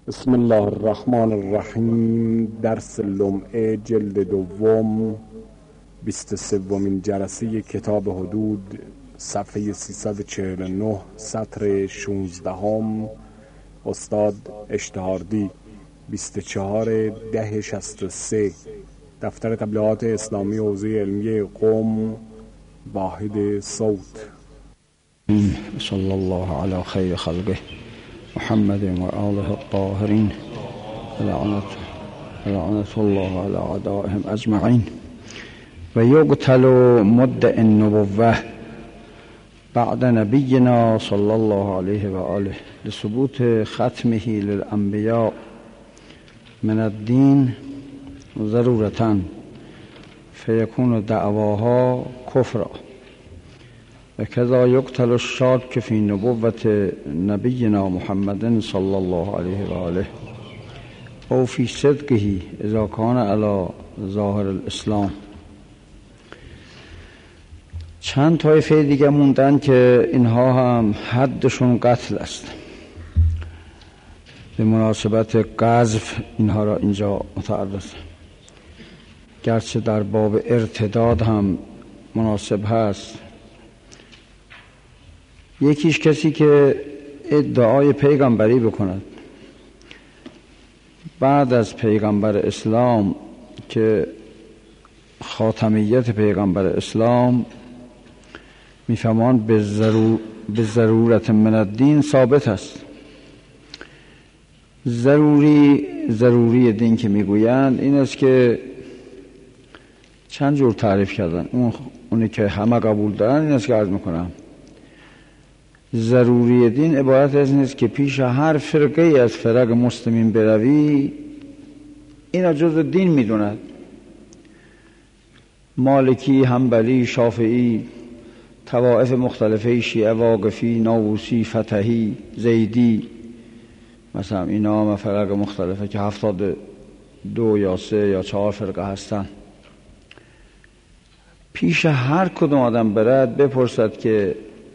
بسم الله الرحمن الرحیم. درس لمعه جلد دوم 23مین جلسه کتاب حدود، صفحه 349 سطر 16. استاد اشتهاردی، 24/10/63، دفتر تبلیغات اسلامی حوزه علمی قم، واحد صوت. صلی الله علی خیر خلقه محمد و آله الطاهرین، لعنت الله علی اعدائهم اجمعین. و یقتل مدعی النبوة بعد نبینا صلی الله علیه و آله لثبوت ختمه للانبیاء من الدین ضرورة فیکون دعواها کفرا. و کذا یقتل الشاک فی نبوة نبینا محمد صلی الله علیه و آله او فی صدقه اذا کان علی ظاهر الاسلام. چند طایفه دیگه موندن که اینها هم حدشون قتل است. به مناسبت قذف اینها را اینجا متعرض، گرچه در باب ارتداد هم مناسب هست. یکیش کسی که ادعای پیغمبری بکند بعد از پیغمبر اسلام، که خاتمیت پیغمبر اسلام میفهمان به ضرورت من الدین ثابت است. ضروری دین که میگویند این است که چند جور تعریف کردن، اونی که همه قبول دارن این است که عرض میکنم. ضروری دین عبارت از این است که پیش هر فرقه از فرق مسلمین بروی اینا جزء دین میدوند. مالکی، حنبلی، شافعی، طوائف مختلفه، شیعه، واقفی، ناووسی، فتحی، زیدی، مثلا اینا هم فرق مختلفه که 72 یا 3 یا 4 فرقه هستن. پیش هر کدوم آدم برد بپرسد که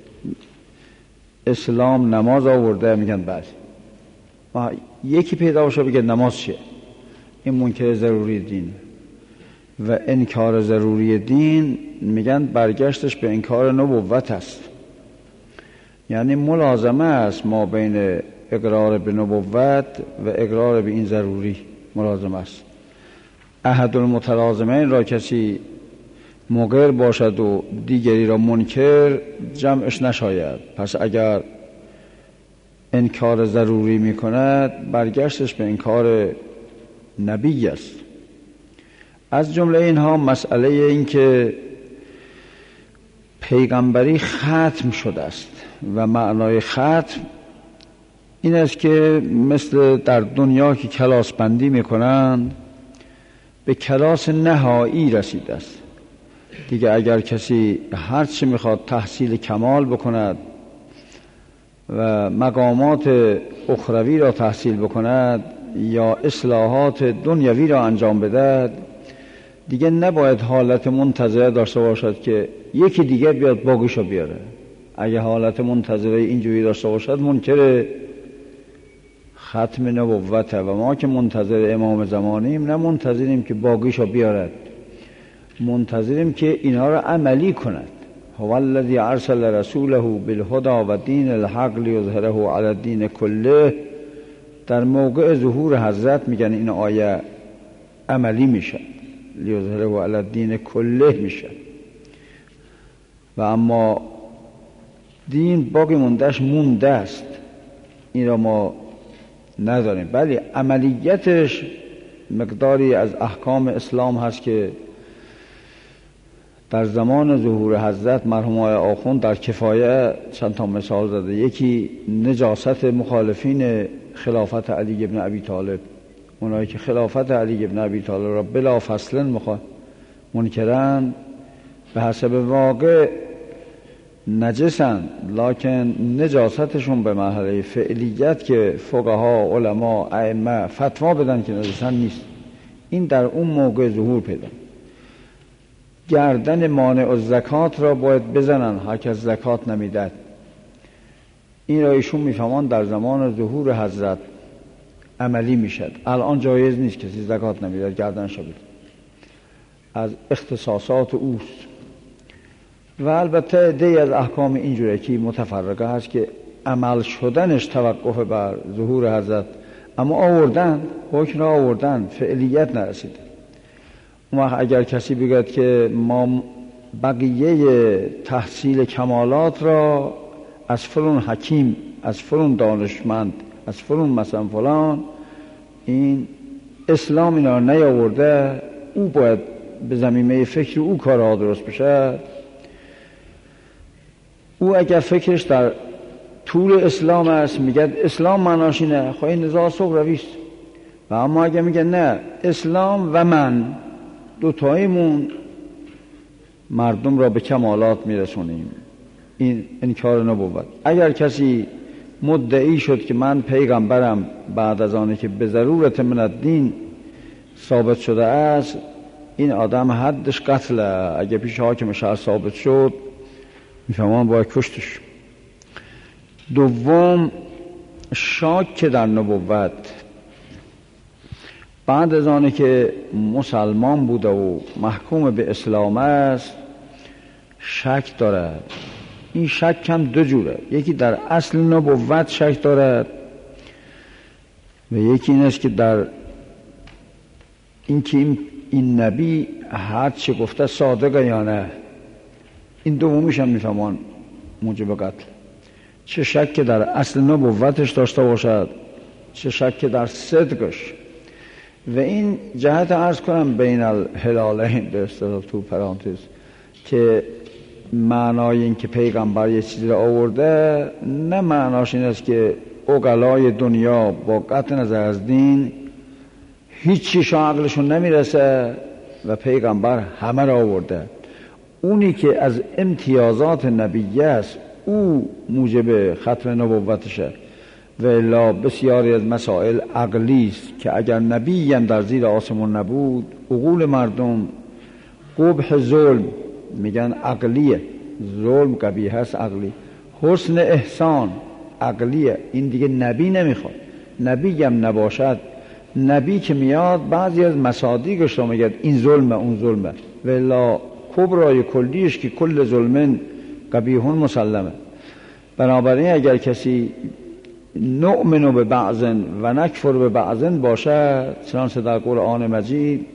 اسلام نماز آورده، میگن بله. و یکی پیدا باشه بگه نماز چیه، این منکر ضروری دین. و انکار ضروری دین میگن برگشتش به انکار نبوت است. یعنی ملازمه است ما بین اقرار به نبوت و اقرار به این ضروری، ملازمه است. احد المتلازمین را کسی مقر باشد و دیگری را منکر، جمعش نشاید. پس اگر انکار ضروری میکند برگشتش به انکار نبی است. از جمله اینها مسئله این که پیغمبری ختم شده است و معنای ختم این است که مثل در دنیا که کلاس بندی میکنند به کلاس نهایی رسیده است. دیگه اگر کسی هر چی میخواد تحصیل کمال بکند و مقامات اخروی را تحصیل بکند یا اصلاحات دنیوی را انجام بدهد، دیگه نباید حالت منتظره داشته باشد که یکی دیگه بیاد باقیشو بیاره. اگه حالت منتظره اینجوری داشته باشد منکر ختم نبوته. و ما که منتظر امام زمانیم نه منتظریم که باقیشو بیارد، منتظریم که اینها را عملی کند. هو الذی ارسل رسوله بالهدى و دین الحق لیظهره علی الدین کله. در موقع ظهور حضرت میگن این آیه عملی میشه، لیظهره علی الدین کله میشه. و اما دین باقی مونده است، این را ما نداریم. ولی عملیتش مقداری از احکام اسلام هست که در زمان ظهور حضرت مرحوم آقای آخوند در کفایه چند تا مثال زده. یکی نجاست مخالفین خلافت علی ابن ابی طالب، اونایی که خلافت علی ابن ابی طالب را بلا فصل منکرن، به حسب واقع نجسن، لکن نجاستشون به مرحله فعلیت که فقها، علما، ائمه فتوا بدن که نجسن نیست. این در اون موقع ظهور پیدا. گردن مانع الزکات را باید بزنن، هر کس زکات نمیداد. این را ایشون میفهمان در زمان ظهور حضرت عملی میشد. الان جایز نیست کسی زکات نمیدهد، گردنش بده، از اختصاصات اوست. و البته عده‌ای از احکام اینجوره که متفرقه هست که عمل شدنش توقف بر ظهور حضرت، اما آوردن حکم را آوردن، فعلیت نرسید. اما اگر کسی بگوید که ما بقیه تحصیل کمالات را از فلان حکیم، از فلان دانشمند، از فلان مثلا فلان، این اسلام اینا رو نیاورده، او باید به زمینه فکر او کارها درست بشه. او اگر فکرش در طول اسلام است میگه اسلام معناش اینه، خب این نزاع سغرویست. و اما اگر میگه نه، اسلام و من دوتاییمون مردم را به کمالات میرسونیم، این انکار نبوت. اگر کسی مدعی شد که من پیغمبرم بعد از آنی که به ضرورت من الدین ثابت شده است، این آدم حدش قتله. اگر پیش حاکم شهر ثابت شد میفهمان باید کشتش. دوم، شاک در نبوت. بعد از آنی که مسلمان بوده و محکوم به اسلام است شک دارد. این شک هم دو جوره، یکی در اصل نبوت شک دارد و یکی این است که در این نبی هر چه گفته صادقه یا نه. این دومیش هم میفهمان موجب قتل. چه شک در اصل نبوتش داشته باشد، چه شک در صدقش. و این جهت عرض کنم بین الهلالین به اصطلاح تو پرانتز، که معنای این که پیغمبر یه چیزی را آورده نه معناش این است که عقلای دنیا با قطع نظر از دین هیچیش عقلشون نمیرسه و پیغمبر همه را آورده. اونی که از امتیازات نبیه است او موجب ختم نبوتشه. و الا بسیاری از مسائل عقلی است که اگر نبی هم در زیر آسمون نبود، عقول مردم قبح ظلم میگن عقلیه، ظلم قبیح هست عقلی، حسن احسان عقلیه، این دیگه نبی نمیخواد. نبی هم نباشد، نبی که میاد بعضی از مصادیقش رو میگه این ظلمه اون ظلمه. و الا کبرای کلیش که کل ظلمن قبیحون مسلمه. بنابراین اگر کسی نؤمن به بعضن و نکفر به بعضن باشد، چنانچه در قرآن مجید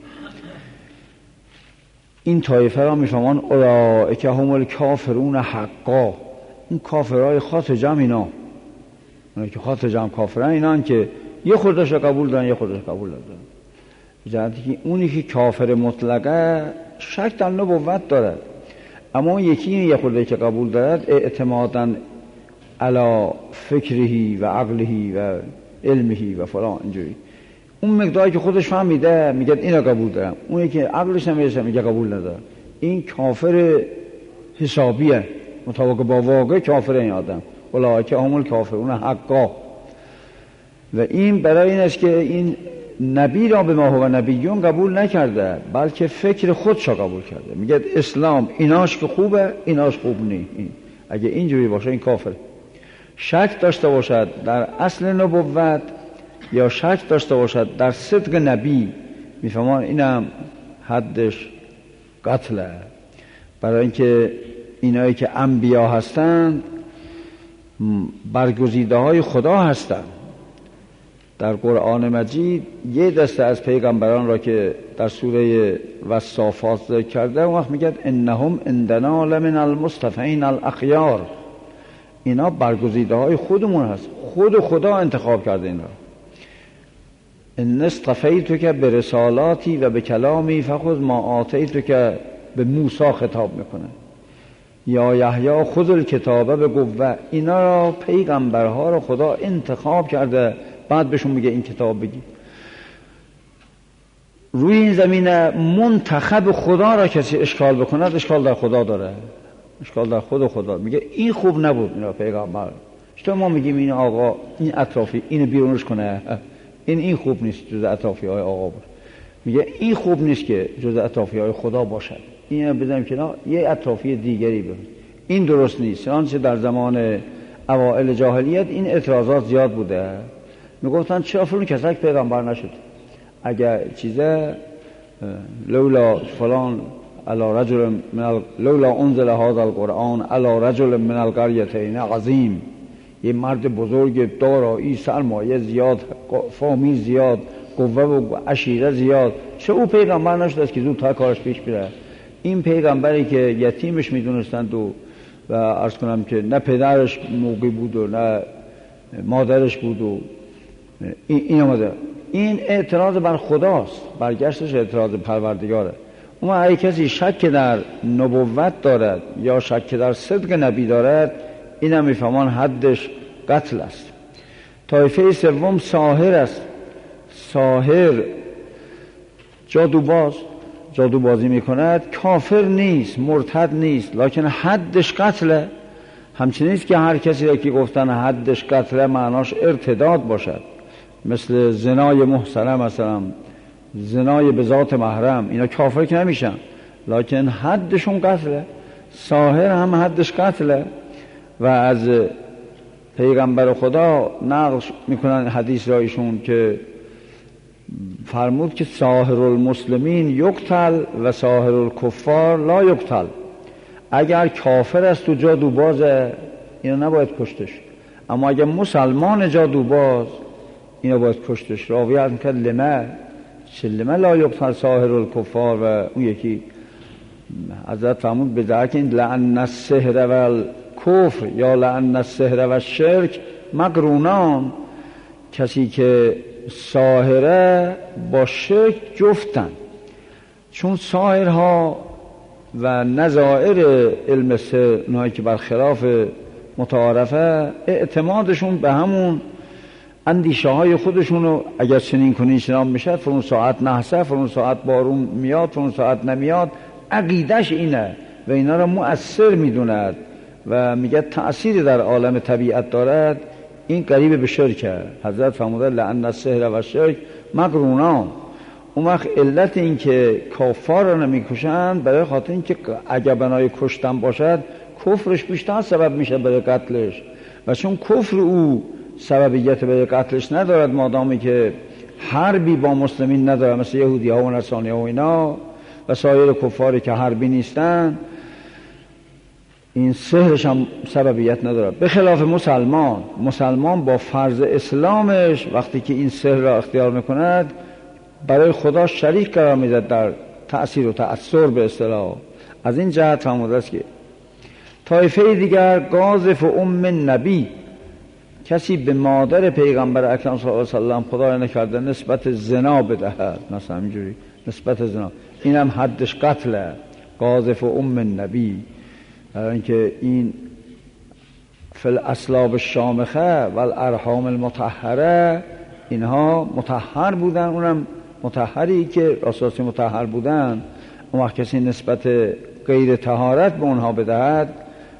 این طایفه را میفهمان اولئک هم الکافرون حقا. این کافرهای خاص جمع اینا، اونایی که خاص جمع کافرن اینان که یه خودش قبول دارن یه خودش قبول ندارن. جهتی که اونی که کافر مطلقه شک در نبوت دارد، اما اون یکی یه خودش که قبول دارد اعتمادا علی فکرهی و عقلهی و علمهی و فلان اینجوری، اون مقداری که خودش فهمیده میگه اینا قبول دارم، اونی که عقلش نمیرسه میگه قبول ندارم. این کافر حسابیه، مطابق با واقع کافر این آدم. اولئک هم الکافرون حقا. و این برای این است که این نبی را به ما هو نبیون قبول نکرده، بلکه فکر خودش قبول کرده. میگه اسلام ایناش که خوبه ایناش خوب نیست. اگه اینجوری باشه این کافر. شک داشته باشد در اصل نبوت یا شک داشته باشد در صدق نبی، میفهمان اینم حدش قتله. برای اینکه اینایی که انبیا هستند برگزیده های خدا هستند. در قرآن مجید یه دسته از پیغمبران را که در سوره والصافات ذکر کرده، اون وقت میگه انهم عندنا لمن المصطفین الاخیار. اینا برگزیده های خودمون هست، خود خدا انتخاب کرده اینا. ان اصطفیتک برسالاتی و به کلامی فخذ ما آتیتک، به موسی خطاب میکنه. یا یحیی خذ الکتاب به قوه. اینا را پیغمبرها را خدا انتخاب کرده، بعد بهشون میگه این کتاب بگی. روی این زمینه منتخب خدا را کسی اشکال بکند، اشکال در خدا داره، اشکال در خدا. میگه این خوب نبود اینا پیغمبر. چطور ما میگیم این آقا این اطرافی اینو بیرونش کنه، این خوب نیست جز اطرافی های آقا بود. میگه این خوب نیست که جز اطرافی های خدا باشد، اینو بزنیم کنار یه اطرافی دیگری بود. این درست نیست. چنانچه در زمان اوائل جاهلیت این اعتراضات زیاد بوده. میگفتن چرا فلان کسک پیغمبر نشد؟ اگر چیزه لولا فلان علی رجل لولا انزل هذا القرآن علی رجل من القریتین عظیم، یه مرد بزرگ دارایی، سرمایه زیاد، فامیل زیاد، قوه و عشیره زیاد، چه او پیغمبر نشد است که زودتر کارش پیش بره؟ این پیغمبری که یتیمش میدونستند و عرض کنم که نه پدرش موقعی بود و نه مادرش بود و این آمده. این اعتراض بر خداست، برگشتش اعتراض پروردگاره. اما اگه کسی شک در نبوت دارد یا شک در صدق نبی دارد، این هم میفهمان حدش قتل است. طایفه سوم ساحر است. ساحر جادوبازی میکند، کافر نیست، مرتد نیست، لکن حدش قتله. همچنین است که هر کسی را که گفتن حدش قتله معناش ارتداد باشد، مثل زنای محصنه، مثلا زنای به ذات محرم، اینا کافر که نمیشن لکن حدشون قتله. ساحر هم حدش قتله. و از پیغمبر خدا نقل میکنن حدیث را ایشون که فرمود که ساحر المسلمین یقتل و ساحر الکفار لا یقتل. اگر کافر است و جادوبازه اینو نباید کشتش، اما اگر مسلمان جادوباز اینو باید کشتش. راوی عرض میکرد لما لا یقتل ساحر الکفار. و اون یکی حضرت فرمود بدرک این لعن السحر و الکفر یا لعن السحر و الشرک مقرونان. کسی که ساحره با شرک جفتن، چون ساحرها و نظائر علم سحر اونهایی که برخلاف متعارفه اعتمادشون به همون اندیشه های خودشونو اگر چنین کنی چنان میشد، فرون ساعت نحسه، فرون ساعت بارون میاد، فرون ساعت نمیاد، عقیدش اینه و اینا را مؤثر میدوند و میگه تأثیر در عالم طبیعت دارد. این قریب به شرکه. حضرت فرموده لعن السحر و الشرک مقرونان. اون وقت علت این که کافار را نمیکشند برای خاطر این که اگر بنای کشتن باشد کفرش بیشتر سبب میشه برای قتلش، و چون کفر او سببیت برای قتلش ندارد، مادامی که حربی با مسلمین ندارد، مثل یهودی ها و نصرانی ها و اینا و سایر کفاری که حربی نیستن، این سحرش هم سببیت نداره. به خلاف مسلمان با فرض اسلامش وقتی که این سحر را اختیار میکند برای خدا شریک قرار میده در تأثیر و تأثیر به اصطلاح. از این جهت فرموده است که طایفه دیگر قاذف ام نبی، کسی به مادر پیغمبر اکرم صلی الله علیه و سلم خدا نکرده نسبت زنا بدهد، مثلا اینجوری نسبت زنا، اینم حدش قتله. قاذف ام نبی، برای اینکه این فی الاسلاب الشامخه و الارحام المطهره، اینها مطهر بودن، اونم مطهری که راستی مطهر بودن. اون وقت کسی نسبت غیر طهارت به اونها بدهد،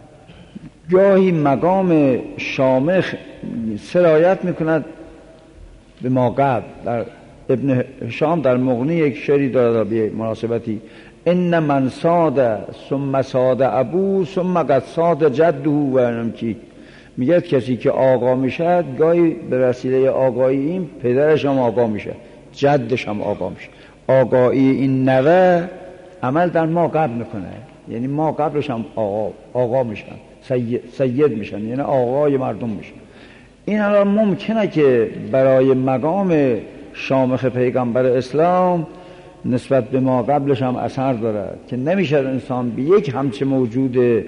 گاهی مقام شامخ سرایت میکند به ما قبل. در ابن هشام در مغنی یک شعری دارد به مناسبتی: ان من ساد ثم ساد ابو ثم قد ساد جده و انمکی. میگه کسی که آقا میشه گاهی به وسیله آقایی این پدرش هم آقا میشه، جدش هم آقا میشه. آقایی این نوه عمل در ما قبل میکنه، یعنی ما قبلش هم آقا میشن، سید میشن، یعنی آقای مردم میشن. این الان ممکنه که برای مقام شامخ پیغمبر اسلام نسبت به ما قبلش هم اثر داره که نمیشه انسان به یک همچه موجود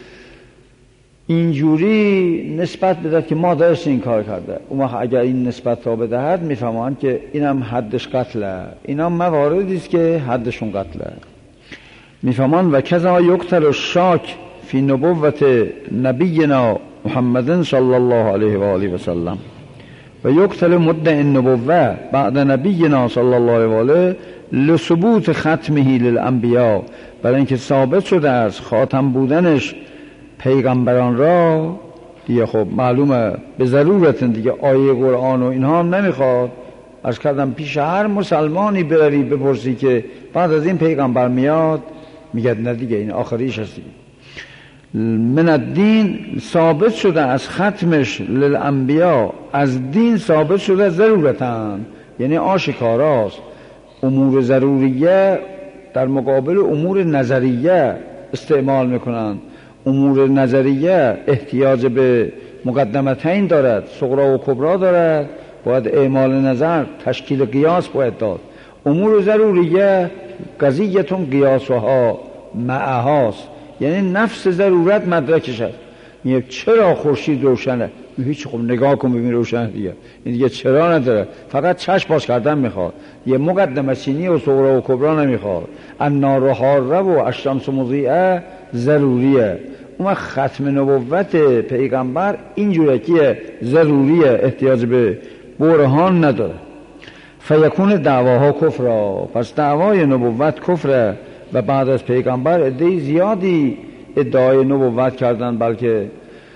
اینجوری نسبت بدهد که مادرش این کار کرده. اون وقت اگر این نسبت را بدهد میفهمند که اینم حدش قتله. اینا مواردی است که حدشون قتله. میفهمند و کذا یقتل الشاک فی نبوت نبینا محمد صلی الله علیه و آله و سلم و یقتل مدعی النبوه بعد نبینا صلی الله علیه و آله لثبوت ختمه للانبیاء، برای اینکه ثابت شده از خاتم بودنش پیغمبران را دیگه. خب معلومه به ضرورت دیگه آیه قرآن و اینها هم نمیخواد. از کردم پیش هر مسلمانی بروی بپرسی که بعد از این پیغمبر میاد، میگه نه دیگه این آخریش هست دیگه. من الدین ثابت شده از ختمش للانبیا، از دین ثابت شده ضرورتن، یعنی آشکاراست. امور ضروریه در مقابل امور نظریه استعمال میکنن. امور نظریه احتیاج به مقدمتین دارد، صغرا و کبرا دارد، باید اعمال نظر، تشکیل قیاس باید داد. امور ضروریه قضیتون قیاسها معهاست، یعنی نفس ضرورت مدرکش هست. میگه چرا خورشید روشنه؟ هیچ، خب نگاه کن ببین روشنه دیگه. این دیگه چرا نداره، فقط چشم باز کردن میخواد، یه مقدمه چینی و صغرا و کبرا نمیخواد. النار حاره و الشمس مضیئه ضروریه. اون ختم نبوت پیغمبر اینجوره که ضروریه، احتیاج به برهان نداره. فیکون دعواها کفرا، پس دعوای نبوت کفره. و بعد از پیغمبر عده زیادی ادعای نبوت کردن، بلکه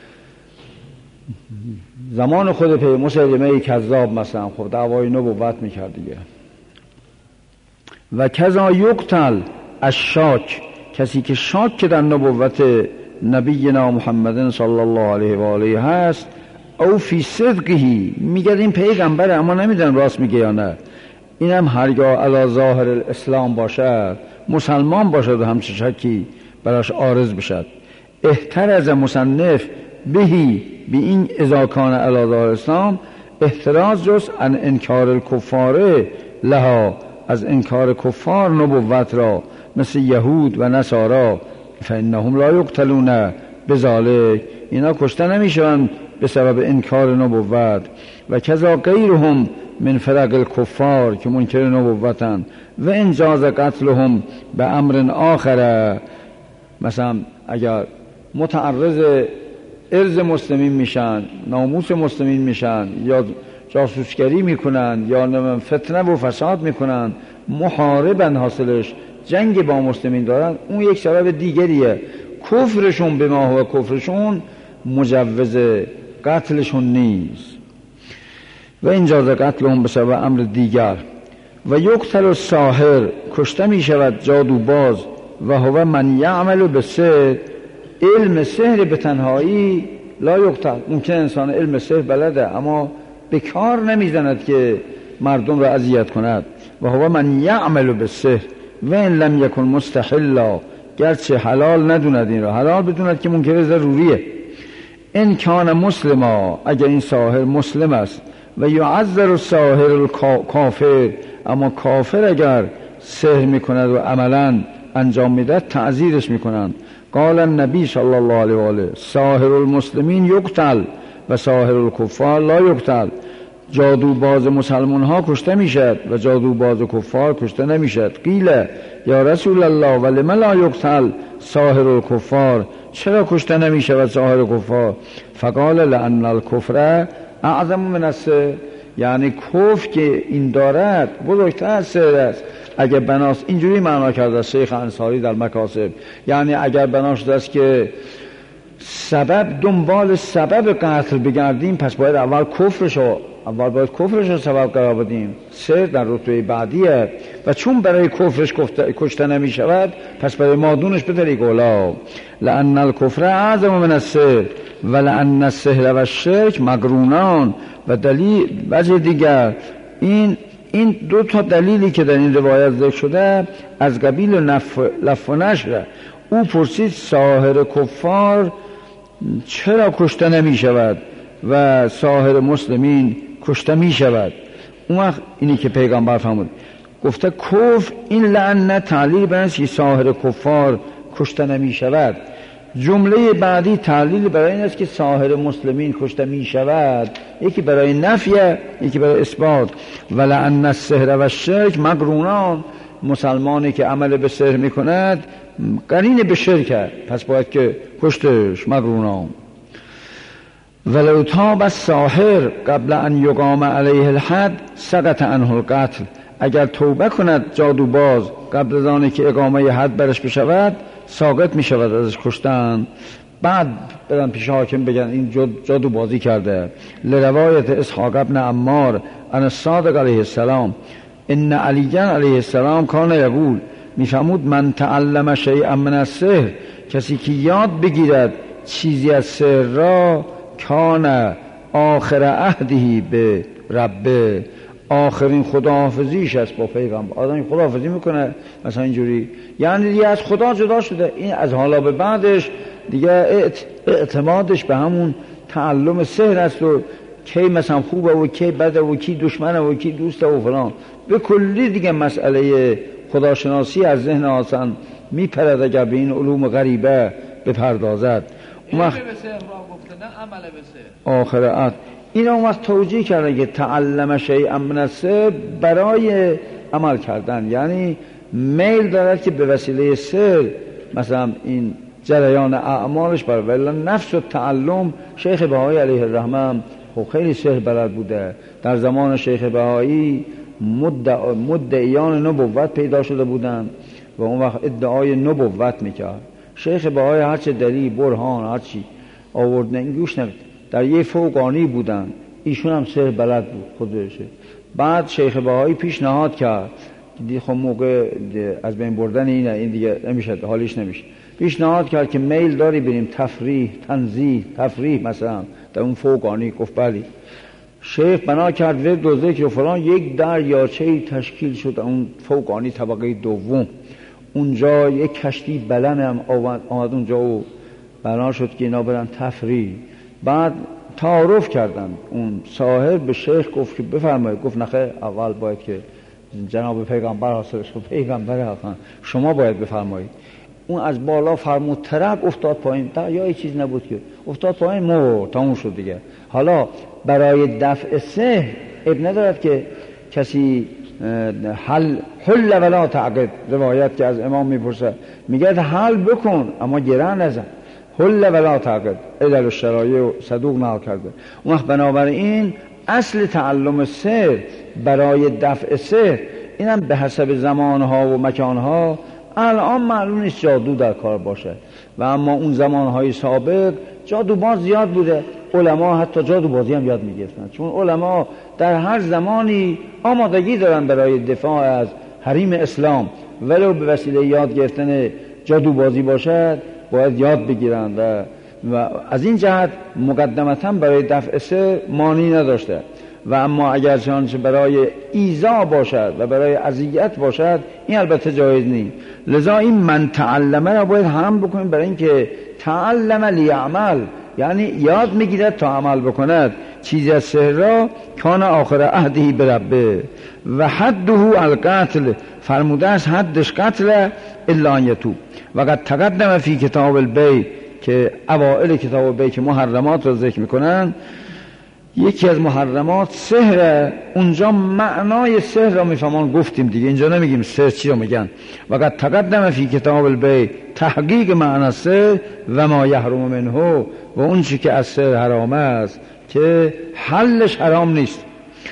زمان خود پیغمبر مسیلمه کذاب مثلا خب دعوای نبوت میکرد دیگه. و کذا یقتل الشاک، کسی که شاک که در نبوت نبینا محمد صلی الله علیه و آله هست، او فی صدقهی، میگه این پیغمبره اما نمیدن راست میگه یا نه. اینم هرگاه علی ظاهر الاسلام باشد، مسلمان باشد و همچه شکی براش عارض بشد. احترز مصنف بهی به این اذا کان علی ظاهر الاسلام، احتراز جز ان انکار الکفار لها، از انکار کفار نبوت را، مثل یهود و نصارا. فانهم لا یقتلون بذالک، اینا کشته نمیشن به سبب انکار نبوت. و کذا غیرهم من فرق الکفار که منکر نبوتن. و انجاز قتلهم به امر آخره، مثلا اگر متعرض ارز مسلمین میشن، ناموس مسلمین میشن، یا جاسوسگری میکنن، یا فتنه و فساد میکنن، محاربن حاصلش جنگ با مسلمین دارن، اون یک سبب دیگریه. کفرشون به ما و کفرشون مجوز قتلشون نیست. و انجاز قتلهم به سبب امر دیگر. و یقتل الساحر، کشته می شود جادوباز. و هو من یعمل بالسحر، علم سحر به تنهایی لا یقتل. ممکن انسان علم سحر بلده اما به کار نمی زند که مردم را اذیت کند. و هو من یعمل بالسحر و ان لم یکن مستحلا، گرچه حلال ندوند این را، حلال بدوند که منکر ضروریه. ان کان مسلما، اگر این ساحر مسلم است. و یعذر الساحر کافر، اما کافر اگر سحر میکند و عملا انجام میده تعذیرش میکنند. قال النبی صلی الله علیه و آله ساحر المسلمین یقتل و ساحر الکفار لا یقتل. جادوباز مسلمان ها کشته میشد و جادوباز کفار کشته نمیشد. قیل یا رسول الله ولم لا یقتل ساحر الکفار، چرا کشته نمیشود ساحر کفار؟ فقال لان الکفر اعظم من السحر، یعنی کفر که این دارد بزرگتر از سحر است. اگر بناست اینجوری معنا کرده شیخ انصاری در مکاسب، یعنی اگر بنا شده است که سبب دنبال سبب قتل بگردیم، پس باید اول کفرشو سبب قرار بدیم. سحر در رتبه بعدیه و چون برای کفرش کشته نمی شود، پس برای مادونش به طریق اولا. لأن الکفر اعظم من السحر و لأن السحر و الشرک مقرونان. و دلیل وجه دیگر این دو تا دلیلی که در این روایت ذکر شده از قبیل لف و نشره. او پرسید ساحر کفار چرا کشته نمی شود و ساحر مسلمین کشته می شود؟ اون وقت اینی که پیغمبر فرمود گفته کفر این لعنت تعلیل برنست که ساحر کفار کشته نمی شود. جمله بعدی تعلیل برای این است که ساحر مسلمین کشته می شود، یکی برای نفیه یکی برای اثبات. ولعن السحر و الشرک مقرونان، مسلمانی که عمل به سحر می کند قرین به شرک، پس باید که کشتش مقرونان. ولو تاب الساحر قبل ان یقام علیه الحد سقط عنه القتل، اگر توبه کند جادوباز قبل از آنکه که اقامه حد برش بشود ساقط می شود ازش کشتن. بعد برن پیش حاکم بگن این جادو بازی کرده. لروایت اسحاق ابن عمار عن الصادق علیه السلام ان علی علیه السلام کان یقول، میفهمود من تعلم شیئا من السحر، کسی که یاد بگیرد چیزی از سر را، کان آخر عهدی به ربه، آخرین خداحافظیش است با پیغمبر. آدم خداحافظی میکنه مثلا اینجوری، یعنی دیگه از خدا جدا شده. این از حالا به بعدش دیگه اعتمادش به همون تعلم سحر است و کی مثلا خوبه و کی بده و کی دشمنه و کی دوسته و فلان. به کلی دیگه مسئله خداشناسی از ذهن آسان میپرد اگر به این علوم غریبه بپردازد. علم به سحر را گفته، نه عمل به سحر. آخرت این اون وقت توجیه کرده که تعلم شیئا من السحر برای عمل کردن، یعنی میل دارد که به وسیله سحر مثلا این جریان اعمالش بر ولی نفس و تعلم. شیخ بهایی علیه الرحمه خب خیلی سحر بلد بوده. در زمان شیخ بهایی مدعیان نبوت پیدا شده بودند و اون وقت ادعای نبوت میکرد. شیخ بهایی هرچه دلیل برهان هرچی آورد این گوش نمید. در یه فوقانی بودن، ایشون هم سحر بلد بود خودشه. بعد شیخ بهایی پیشنهاد کرد که خب موقع از بین بردن این دیگه نمیشه، حالیش نمیشه. پیشنهاد کرد که میل داری بریم تفریح تنزیه تفریح مثلا در اون فوقانی. گفت بلی. شیخ بنا کرد ورد و ذکر و فلان، یک دریاچه تشکیل شد اون فوقانی طبقه دوم. اونجا یک کشتی بلن هم آمد اونجا و بنا شد که اینا برن تفریح. بعد تعارف کردن. اون صاحب به شیخ گفت که بفرمایید. گفت نخیر، اول باید که جناب پیغمبر حاصل شد، پیغمبر حقا شما باید بفرمایید. اون از بالا فرمود، ترک افتاد پایین. یا هیچ چیز نبود که افتاد پایین، تموم شد دیگه. حالا برای دفع سحر اب ندارد که کسی حل ولا تعقد، روایت که از امام میپرسه میگه حل بکن اما گره نزن، حل ولا تعقد، علل الشرایع و صدوق نقل کرده. اون وقت بنابراین اصل تعلم سحر برای دفع سحر اینم به حسب زمانها و مکانها الان معلوم نیست جادو در کار باشه و اما اون زمانهای سابق جادوباز زیاد بوده. علما حتی جادوبازی هم یاد میگرفتن، چون علما در هر زمانی آمادگی دارن برای دفاع از حریم اسلام، ولو به وسیله یاد گرفتن جادوبازی باشد باید یاد بگیرن و از این جهت مقدمتا برای دفع سحر مانی نداشته. و اما اگر چنانچه برای ایذا باشد و برای اذیت باشد این البته جایز نیست. لذا این من تعلمه را باید هم بکنیم، برای اینکه تعلم لیعمل یعنی یاد میگیرد تا عمل بکند. چیزی از سحر را کان آخر عهدی بربه و حده القتل، فرموده است حدش قتل الا ان یتوب. و قد تقدم فی کتاب البیع، که اوائل کتاب البیع که محرمات را ذکر میکنن، یکی از محرمات سحر. اونجا معنای سحر را میفهمان گفتیم دیگه، اینجا نمیگیم سحر چی رو میگن. و قد تقدم فی کتاب البیع تحقیق معنی سحر و ما یحرم منه، و اون چی که از سحر حرام است که حلش حرام نیست.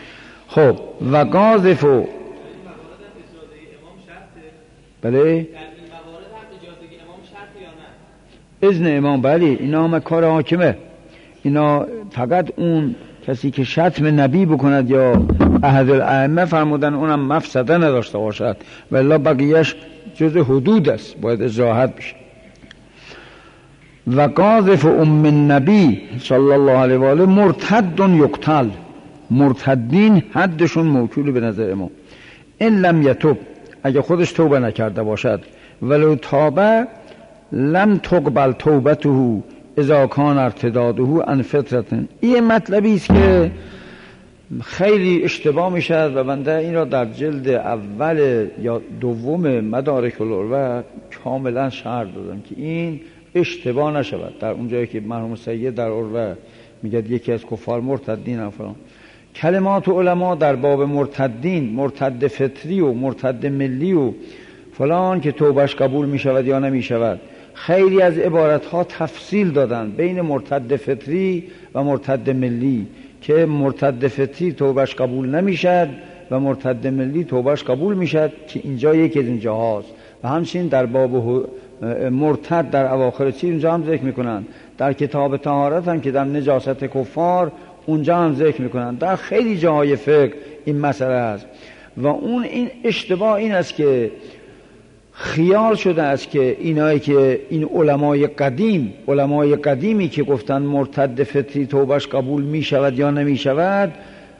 خب و قاذف، بله اذن امام، بله اینا همه کار حاکمه. اینا فقط اون کسی که شتم نبی بکند یا احد الائمه فرمودن اونم مفسده نداشته باشد، ولی بقیهش جز حدود است، باید اجراحات بشه. و قاذف ام النبی صلی الله علیه و آله مرتد یقتل، مرتدین حدشون موکول به نظر امام. این لم یتوب، اگه خودش توبه نکرده باشد، ولو تابه لم تقبل توبته اذا کان ارتداده عن فطرت. این مطلبی است که خیلی اشتباه میشد و بنده این را در جلد اول یا دوم مدارک العروه کاملا شرح دادم که این اشتباه نشود. در اونجایی که مرحوم سید در عروه میگه یکی از کفار مرتدین هم فلان، کلمات علما در باب مرتدین، مرتد فطری و مرتد ملی و فلان که توبهش قبول میشود یا نمیشود، خیلی از عبارتها تفصیل دادن بین مرتد فطری و مرتد ملی، که مرتد فطری توبهش قبول نمیشد و مرتد ملی توبهش قبول میشد، که اینجا یکی از اینجا هاست. و همچنین در باب مرتد در اواخر چیز اونجا هم ذکر میکنن، در کتاب طهارت هم که در نجاست کفار اونجا هم ذکر میکنن، در خیلی جاهای فقه این مسئله است. و اون این اشتباه این است که خیال شده است که اینایی که این علمای قدیمی که گفتن مرتد فطری توبهش قبول می شود یا نمی شود،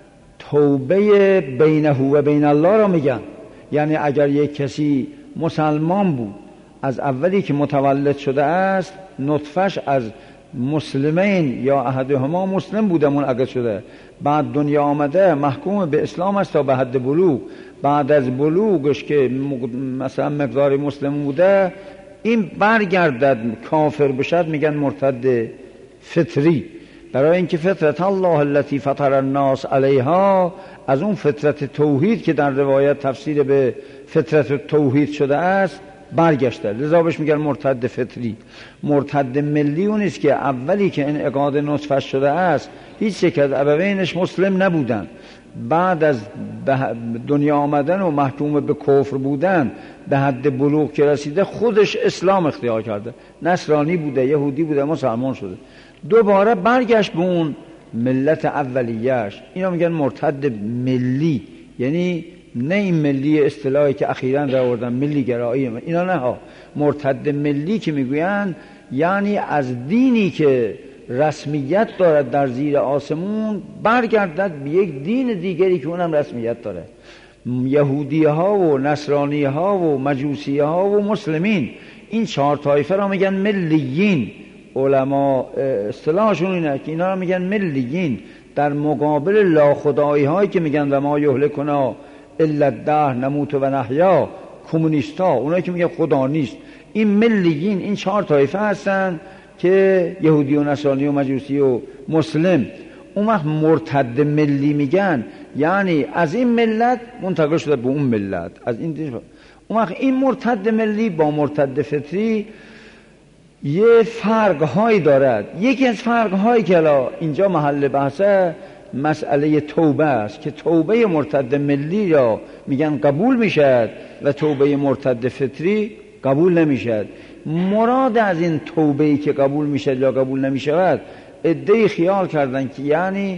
توبه بینه و بین الله را میگن. یعنی اگر یک کسی مسلمان بود، از اولی که متولد شده است نطفش از مسلمین یا احدهما مسلم بوده منعقد شده، بعد دنیا آمده محکوم به اسلام است تا به حد بلوغ، بعد از بلوغش که مثلا مقدار مسلم بوده این برگردد کافر بشد میگن مرتد فطری. برای اینکه فطرت الله التي فطر الناس علیها، از اون فطرت توحید که در روایت تفسیر به فطرت توحید شده است برگشته، لذا بهش میگن مرتد فطری. مرتد ملی اون است که اولی که انعقاد نطفش شده است هیچ یک از ابوینش مسلم نبودن، بعد از دنیا آمدن و محکوم به کفر بودن به حد بلوغ که رسیده خودش اسلام اختیار کرده، نصرانی بوده، یهودی بوده، مسلمان شده، دوباره برگشت به اون ملت اولیه‌اش. اینا میگن مرتد ملی. یعنی نه این ملی اصطلاحی که اخیراً را آوردن ملی گرایی، اینا نه ها. مرتد ملی که میگوین یعنی از دینی که رسمیت دارد در زیر آسمون برگردد به یک دین دیگری که اونم رسمیت داره. یهودی ها و نصرانی ها و مجوسی ها و مسلمین، این 4 طایفه را میگن ملیین. علما اصطلاحشون اینه که اینا را میگن ملیین، در مقابل لاخدایی هایی که میگن و ما یهلکنا الا الدهر نموت و نحیا، کمونیستا، اونایی که میگن خدا نیست. این ملیین، این 4 طایفه هستن که یهودی و نصرانی و مجوسی و مسلم. اون وقت مرتد ملی میگن یعنی از این ملت منتقل شده به اون ملت، از این دین. اون وقت این مرتد ملی با مرتد فطری یه فرق هایی دارد. یکی از فرق هایی که اینجا محل بحثه مسئله توبه است که توبه مرتد ملی را میگن قبول میشد و توبه مرتد فطری قبول نمیشد. مراد از این توبه‌ای که قبول میشد یا قبول نمیشود، عده‌ای خیال کردن که یعنی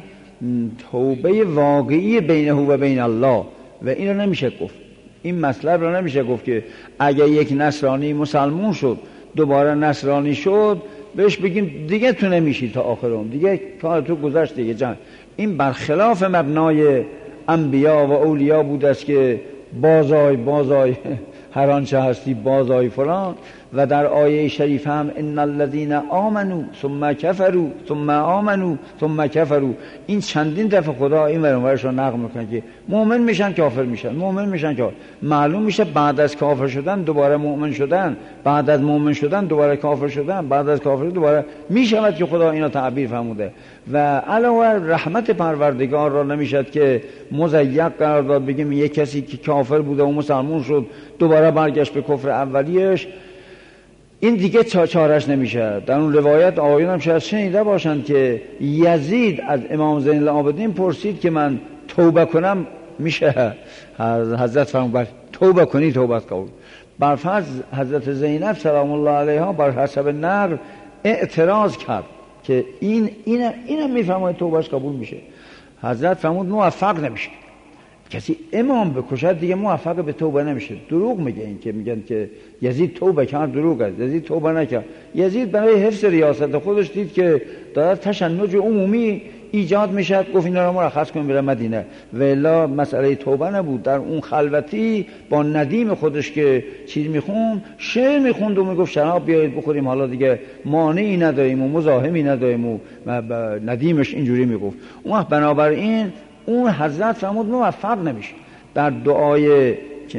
توبه واقعی بینه و بین الله، و این رو نمیشه گفت. این مطلب رو نمیشه گفت که اگه یک نصرانی مسلمان شد دوباره نصرانی شد بهش بگیم دیگه تو نمیشی تا آخر عمر، دیگه کار تو گذشت دیگه جان. این برخلاف مبنای انبیا و اولیا بود است که بازای هر آنچه هستی بازای فلان. و در آیه شریف هم ان الذين آمنوا ثم كفروا ثم آمنوا ثم كفروا، این چندین دفعه خدا این ورانورش رو نقل میکنه که مؤمن میشن کافر میشن، مؤمن میشن کافر. معلوم میشه بعد از کافر شدن دوباره مؤمن شدن، بعد از مؤمن شدن دوباره کافر شدن، بعد از کافر دوباره میشود که خدا اینا تعبیر فرموده. و علاوه رحمت پروردگار را نمیشد که مضیق قرار داد بگیم یک کسی که کافر بوده و مسلمان شد دوباره برگشت به کفر اولیش، این دیگه چارش نمیشه. در اون روایت آقایون هم شاید شنیده باشند که یزید از امام زین العابدین پرسید که من توبه کنم میشه؟ حضرت فرمود توبه کنی توبت قبول. برفرض حضرت زینب سلام الله علیها بر حسب نقل اعتراض کرد که اینم میفرماید توبهش قبول میشه. حضرت فرمود موفق نمیشه. کسی امام بکشد دیگه موفق به توبه نمیشه. دروغ میگه این که میگن که یزید توبه کرد، دروغ است. یزید توبه نکرد. یزید برای حفظ ریاست خودش دید که داره تشنج عمومی ایجاد میشه، گفت اینا رو مرخص کنیم بره مدینه. و الا مسئله توبه نبود. در اون خلوتی با ندیم خودش که چیز میخوند، شعر میخوند و میگفت شراب بیایید بخوریم، حالا دیگه مانعی نداریم و مزاحمی نداریم و ندیمش اینجوری میگفت. اون وقت بنابراین اون حضرت فرمود موفق نمیشه. در دعای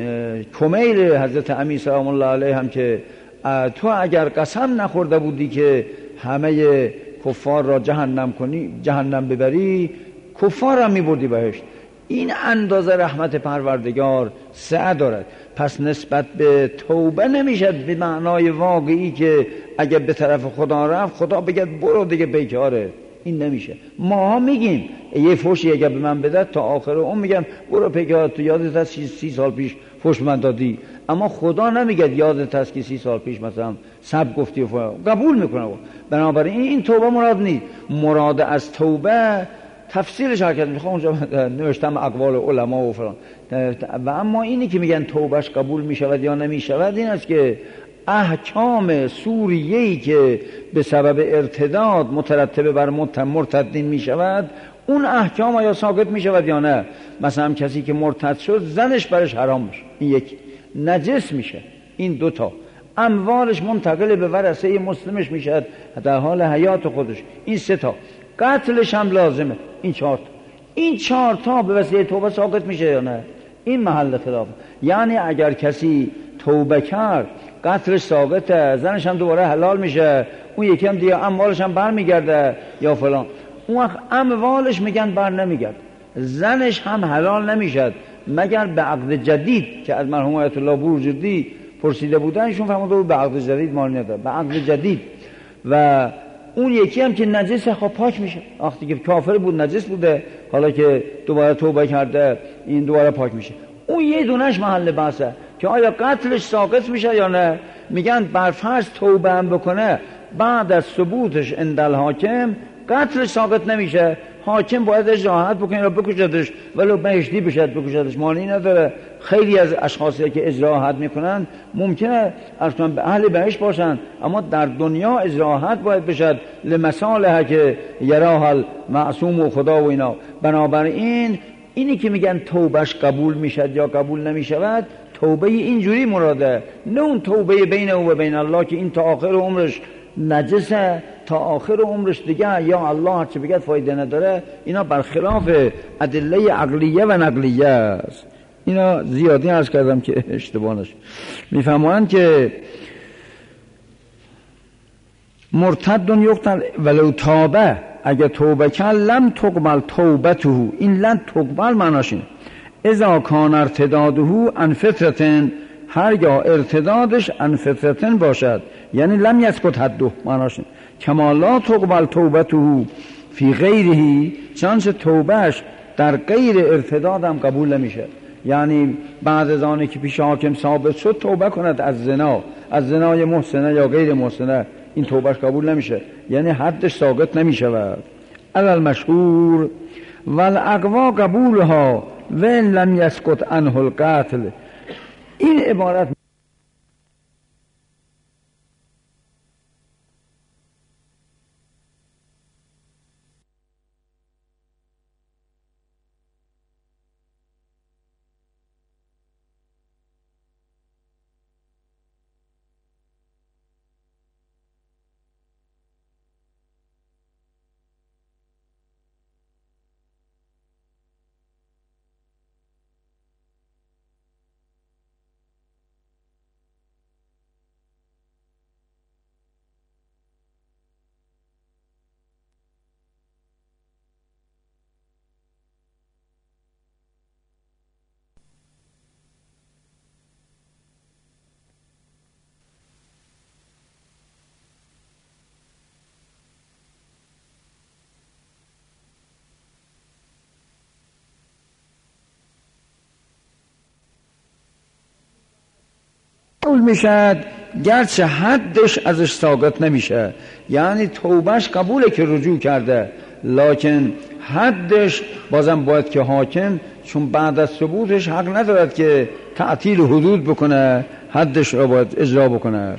کمیل حضرت امیر سلام الله علیه هم که تو اگر قسم نخورده بودی که همه کفار را جهنم ببری، کفار را میبردی بهشت. این اندازه رحمت پروردگار سعه دارد. پس نسبت به توبه نمیشد به معنای واقعی که اگر به طرف خدا رفت خدا بگد برو دیگه بیکاره. این نمیشه. ما میگیم یه فوشی اگر به من بده تا آخر عمر میگم برو پیکار، تو یادت هست 30 سال پیش فوش من دادی، اما خدا نمیگه یادت هست که 30 سال پیش مثلا سب گفتی و قبول میکنه. بنابراین این توبه مراد نیست. مراد از توبه تفسیرش حرکت میخوام اونجا نوشتم اقوال علما و فلان. و اما اینی که میگن توبهش قبول میشود یا نمیشود این است که احکام سوریه‌ای که به سبب ارتداد مترتب بر مرتدین میشود اون احکام یا ساقط میشود یا نه. مثلا کسی که مرتد شد زنش برش حرام میشه، این یک نجس میشه، این دوتا. اموالش منتقل به ورثه مسلمش میشد در حال حیات خودش، این سه تا. قتلش هم لازمه، این چهار تا. این چهار تا به وسیله توبه ساقط میشه یا نه؟ این محل خلاف. یعنی اگر کسی توبه کرد قتلش ساقطه، زنش هم دوباره حلال میشه، اون یکی هم دیگه اموالش هم بر میگرده یا فلان. اون وقت اموالش میگن بر نمیگرد، زنش هم حلال نمیشد مگر به عقد جدید که از مرحوم آیت الله بروجردی پرسیده بودن، ایشون فرموده بود به عقد جدید مال نداره، به عقد جدید. و اون یکی هم که نجسه خب پاک میشه، وقتی که کافر بود نجس بوده، حالا که دوباره توبه کرده این دوباره پاک میشه. اون یه دونش محل بحثه که آیا قتلش ساقط میشه یا نه. میگن برفرض توبه هم بکنه بعد از ثبوتش عند الحاکم قتلش ساقط نمیشه، حاکم باید اجراحات بکنه یا بکشدش، ولو بهشتی بشد بکشدش، معنی نداره. خیلی از اشخاصی که اجراحات میکنن ممکنه اصلا به اهل بهشت باشن، اما در دنیا اجراحات باید بشد لمصالح که یراها المعصوم و خدا و اینا. بنابراین اینی که میگن توبهش قبول میشد یا قبول نمیشود، توبه اینجوری مراده، نه اون توبه بین او و بین الله که این تا آخر عمرش نجسه، تا آخر عمرش دیگه یا الله هرچی بگد فایده نداره. اینا برخلاف ادله عقلیه و نقلیه است. اینا زیادی عرض کردم که اشتباهش. میفهموند که مرتد یقتل ولو تابه، اگه توبه کرد لم تقبل توبته، این لن تقبل معناش اینه اذا کان ارتداده عن فطرتن، هرگاه ارتدادش عن فطرتن باشد، یعنی لم یسقط حده معناش اینه. کما لا تقبل توبته فی غیره، چنانچه توبهش در غیر ارتداد هم قبول نمیشه. یعنی بعد از آنی که پیش حاکم ثابت شد توبه کند از زنا، از زنای محسنه یا غیر محسنه، این توبهش قبول نمیشه، یعنی حدش ساقط نمیشود. علل مشهور والاقوا قبولها و لم یسقط عنه القتل، این عبارت قبول میشد گرچه حدش ازش ساقط نمیشه. یعنی توبهش قبوله که رجوع کرده، لکن حدش بازم باید که حاکم، چون بعد از ثبوتش حق ندارد که تعطیل حدود بکنه، حدش را باید اجرا بکنه.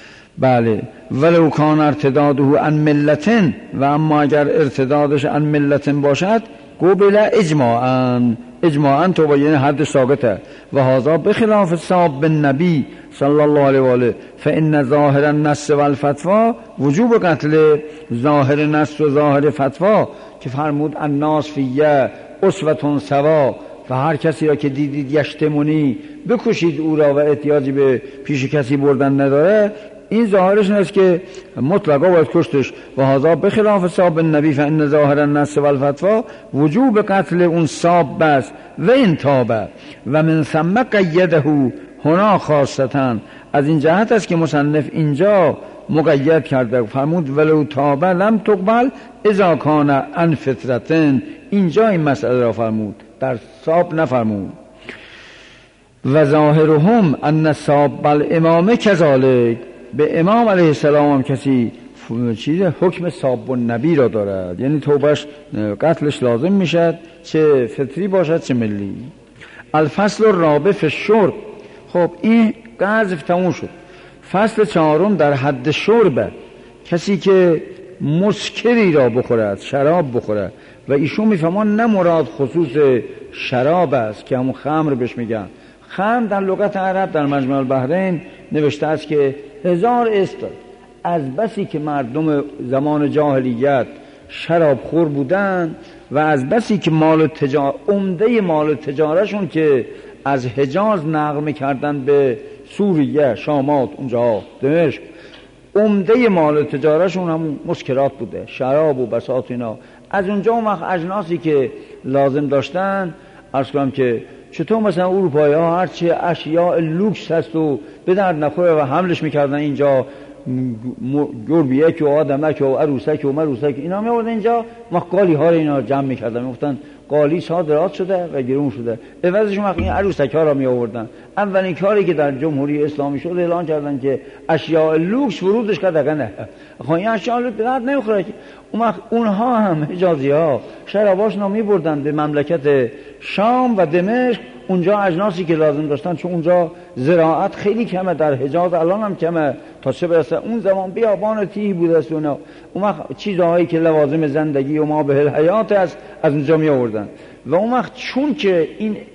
بله ولو کان ارتداده عن ملتن، و اما اگر ارتدادش عن ملتن باشد قبل اجماعاً توبه، یعنی حد ساقطه. و هذا بخلاف صاب بالنبی صلی الله علیه و آله فان ظاهر النص والفتوى وجوب قتل، ظاهر نص و ظاهر فتوا که فرمود الناس فیه اسوة سوا، و هر کسی را که دیدید یشتمونی بکشید او را و احتیاجی به پیش کسی بردن نداره، این ظاهرش نیست که مطلقا باید کشتش. و هذا بخلاف صاب النبی فان ظاهر النص والفتوى وجوب قتل اون صاب بس و این تابه و من ثم قیده هنا خاصتاً، از این جهت است که مصنف اینجا مقید کرده، فرمود ولو تابه لم تقبل اذا کان عن فطرتن، اینجا این مسئله را فرمود، در صاب نفرمود. و ظاهرهم ان صاب الامام کذالک، به امام علیه السلام هم کسی چیز حکم ساب النبی را دارد، یعنی توبهش قتلش لازم میشد، چه فطری باشد چه ملی. الفصل الرابع فی الشرب. خب این قذف تموم شد. فصل چهارم در حد شرب، کسی که مسکری را بخورد، شراب بخورد، و ایشون میفهمان نه مراد خصوص شراب است که همون خمر بهش میگن. خمر در لغت عرب در مجمع البحرین نوشته است که 1000 اسم دارد. از بسی که مردم زمان جاهلیت شراب خور بودن و از بسی که عمده مال تجارشون که از حجاز نقل میکردن به سوریه، شامات، اونجا دمشق، عمده مال تجارشون هم مسکرات بوده، شراب و بساط اینا. از اونجا اون وقت اجناسی که لازم داشتن، عرض کنم که چطور مثلا اروپایی ها هرچی اشیاء لوکس هست و به درد نخوره و حملش میکردن اینجا، گربیک و آدمک و عروسک و مروسک اینا میوردن اینجا، ما قالی ها رو اینا جمع میکردن، میگفتن قالی صادرات شده و گرون شده، عوضش وقت این عروسک ها رو می آوردن. اولین کاری که در جمهوری اسلامی شد اعلان کردن که اشیاء لوکس ورودش کرده نه، خب این اشیاء لوکس به درد نمیخوره. اونها هم حجازی ها شراباشون رو میبردن به مملکت شام و دمشق، اونجا اجناسی که لازم داشتن، چون اونجا زراعت خیلی کمه، در حجاز الان هم کمه، تا چه برسه اون زمان بیابان تیه بوده است. اون وقت چیزهایی که لوازم زندگی و ما به الحیات است از اونجا می آوردن. و اون وقت چون که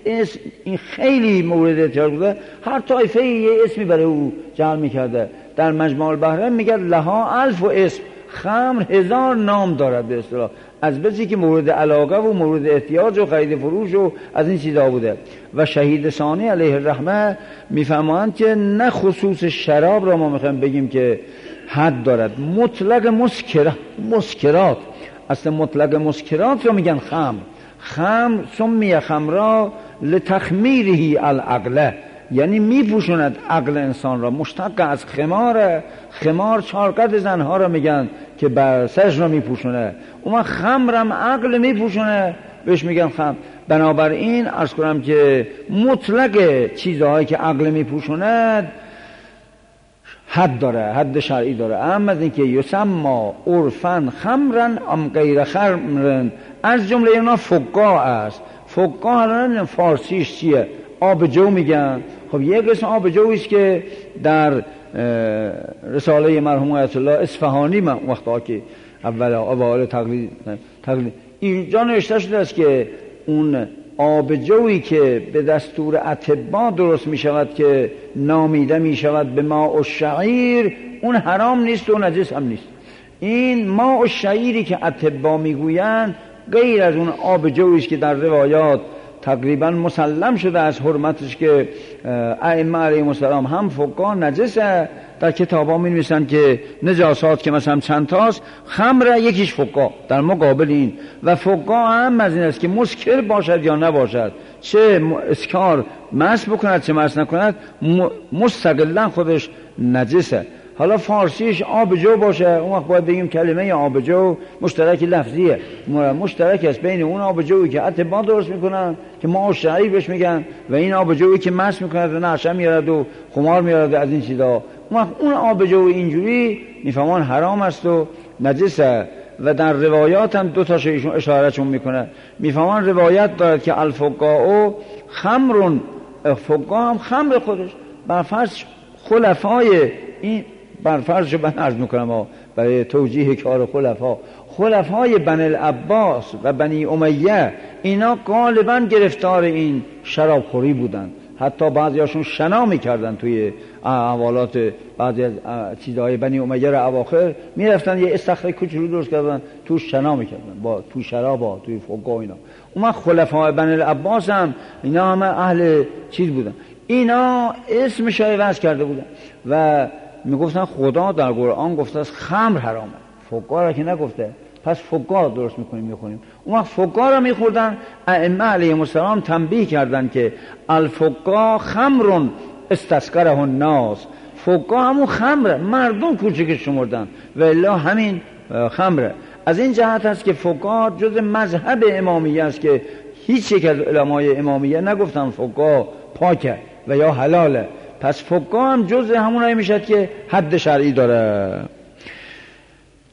این خیلی مورد احتیاج بوده، هر طایفه یه اسمی برای او جعل میکرده. در مجمع البحرین میگه لها 1000 اسم، خمر 1000 نام دارد به اصطلاح، از بسی که مورد علاقه و مورد احتیاج و خرید فروش و از این چیزا بوده. و شهید ثانی علیه الرحمه میفهمند که نه خصوص شراب را ما میخوایم بگیم که حد دارد، مطلق مسکرات، اصلا مطلق مسکرات را میگن خمر سمی خمرا لتخمیره العقل، یعنی میپوشوند عقل انسان را، مشتق از خمار چارقد زنها را میگن که بر سرش را میپوشونه، اون خمرم عقل میپوشونه بهش میگن خمر. بنابراین عرض کنم که مطلق چیزهایی که عقل میپوشوند حد داره، حد شرعی داره. اما از اینکه یسمى عرفا خمرن ام غیر خمرن، از جمله اینا فقاع است. فقاع الان فارسیش چیه؟ آبجو میگن. خب یک قسم آبجویی است که در رساله مرحوم آیت الله اصفهانی من وقتا که اوائل تقلید اینجا نوشته شده است که اون آبجویی که به دستور اطباء درست می شود که نامیده می شود به ماء الشعیر، اون حرام نیست و نجس هم نیست. این ماء الشعیری که اطباء می گویند غیر از اون آبجویی است که در روایات تقریبا مسلم شده از حرمتش که ائمه علیهم السلام هم فقها نجسه، در کتابا می نویسن که نجاسات که مثلا چند تاست، خمر یکیش فقها در مقابل این. و فقها هم از این است که مسکر باشد یا نباشد، چه اسکار مس بکند چه مس نکند، مستقلا خودش نجسه. حالا فارسیش آبجو باشه، اون وقت باید بگیم کلمه آبجو مشترک لفظیه، مشترک است بین اون آبجویی که اطباء درست میکنن که ما شعیر بهش میگن و این آبجویی که مس میکند و نعشه میارد و خمار میارد از این چیزا. اون آبجو اینجوری میفهمان حرام است و نجسه. و در روایات هم دو تاش ایشون اشارهشون میکنه، میفهمان روایت دارد که الفقاء خمرون، فقها هم خمر خودش بر فرض خلفای این، بر فرض رو عرض میکنم برای توجیه کار خلفای بنی العباس و بنی امیه، اینا غالبا گرفتار این شراب خوری بودن. حتی بعضیاشون شنا میکردن توی احوالات بعضی از چیزهای بنی امیه را اواخر میرفتن یه استخر کوچولو درست کردن توش شنا میکردن با تو شرابا توی فقا اینا. اون خلفای بنی العباس هم اینا همه اهل چیز بودن، اینا اسمش رو عوض کرده بودن و میگفتن خدا در قرآن گفته است خمر حرامه، فقا را که نگفته، پس فقا را درست میخونیم. اون وقت فقا را میخوردن. ائمه علیهم السلام تنبیه کردن که الفقا خمرون استسکره الناس، فقا همون خمره، مردم کوچکش شمردن و الا همین خمره. از این جهت است که فقا جز مذهب امامیه است که هیچ یک از علمای امامیه نگفتن فقا پاکه و یا حلاله، پس فقا هم جز همونایی میشد که حد شرعی داره.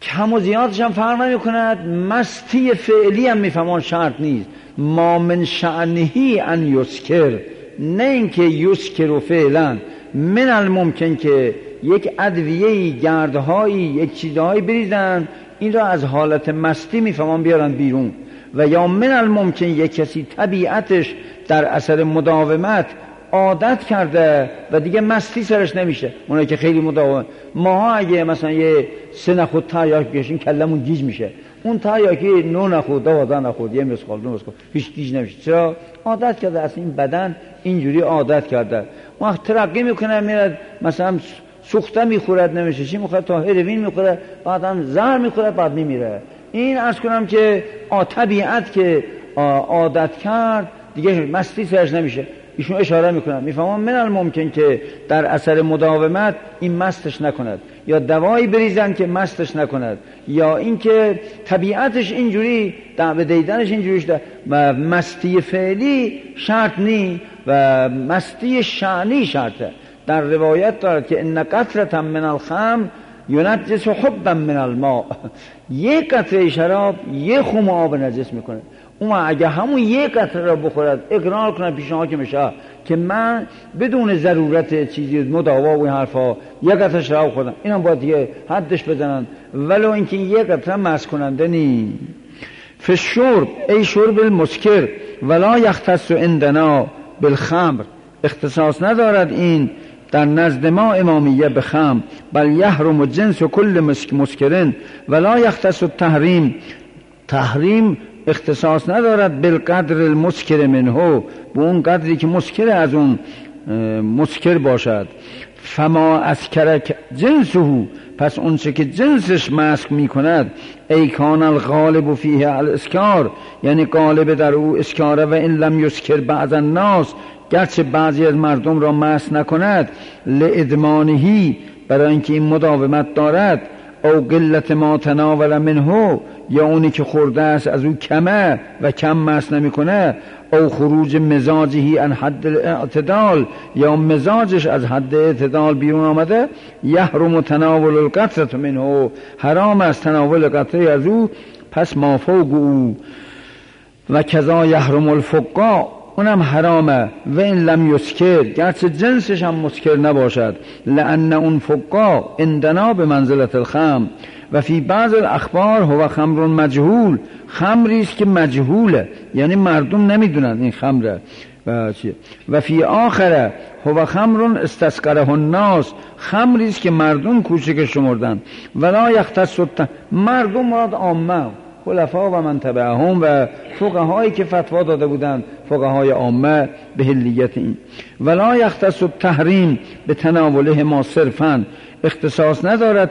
کم و زیادش هم فرق نمی کند. مستی فعلی هم میفهمان شرط نیست. ما من شأنهی ان یسکر، نه اینکه یسکر و فعلا. من الممکن که یک ادویه‌ای، گردهایی، یک چیزهایی بریزن این را از حالت مستی میفهمان بیارن بیرون. و یا من الممکن یک کسی طبیعتش در اثر مداومت عادت کرده و دیگه مستی سرش نمیشه. اونایی که خیلی مداوم، ماها اگه مثلا یه 3 نخود تریاک بکشیم کلمون گیج میشه. اون تریاکی 9 نخود 12 نخود یه مسخال 2 مسخال هیچ گیج نمیشه. چرا؟ عادت کرده، اصلا این بدن اینجوری عادت کرده. وقت ترقی میکنه میره مثلا سوخته میخورد، نمیشه چی میخورد، تا هروین میخوره، بعدم زهر میخوره، بعد میمیره. این عرض کنم که طبیعت که عادت کرد دیگه مستی سرش نمیشه. ایشون اشاره میکنن میفهمم من الممکن که در اثر مداومت این مستش نکند، یا دوایی بریزن که مستش نکند، یا اینکه طبیعتش اینجوری دعوه دیدنش اینجوری شده. و مستی فعلی شرط نی و مستی شأنی شرطه. در روایت دارد که ان قطرة من الخمر ینجس حبا من الماء، یک قطره شراب یک خم آب نجس میکنه. اون اگه همون یک قطره را بخورد اقرار کنه پیش حاکم شهر که من بدون ضرورت چیزی مداوا و این حرفا یک قطره شراب خوردم، اینم باید دیگه حدش بزنن، ولو اینکه یک قطره مست کننده نی. فالشرب ای شرب المسکر ولا یختص عندنا بالخمر، اختصاص ندارد این در نزد ما امامیه به خمر. بل یحرم جنس کل مسکرن ولا یختص التحریم، تحریم اختصاص ندارد بالقدر المسکر منه، به اون قدری که مسکر از اون مسکر باشد. فما اسکر جنسه، پس اون چه که جنسش مسک می کند، ای کان الغالب فیه الاسکار، یعنی غالب در او اسکاره، و این لم یسکر بعض الناس، گرچه بعضی از مردم را مست نکند، لادمانهی، برای اینکه این مداومت دارد، او قلت ما تناول منه، یا اونی که خورده است از او کمه و کم مست نمیکنه، او خروج مزاجهی عن حد الاعتدال، یا مزاجش از حد اعتدال بیرون آمده، یحرم تناول القطره منه، حرام است تناول قطره از او، پس ما فوق او. و کذا یحرم الفقاء، اونم حرامه، و این لم یسکر، گرچه جنسش هم مسکر نباشد، لان اون فقاء عندنا به منزلت الخمر. و فی بعض الاخبار هو خمر مجهول، خمری است که مجهوله، یعنی مردم نمیدونن این خمره. و فی آخره هو خمر استسقره الناس، خمری است که مردم کوچک شمردن. ولا یختص مردم مراد عامه، خلفا و من تبعهم و فقهایی که فتوا داده بودند، فقهای عامه به حلیت این. ولا یختص التحریم به تناوله ما صرفا، اختصاص ندارد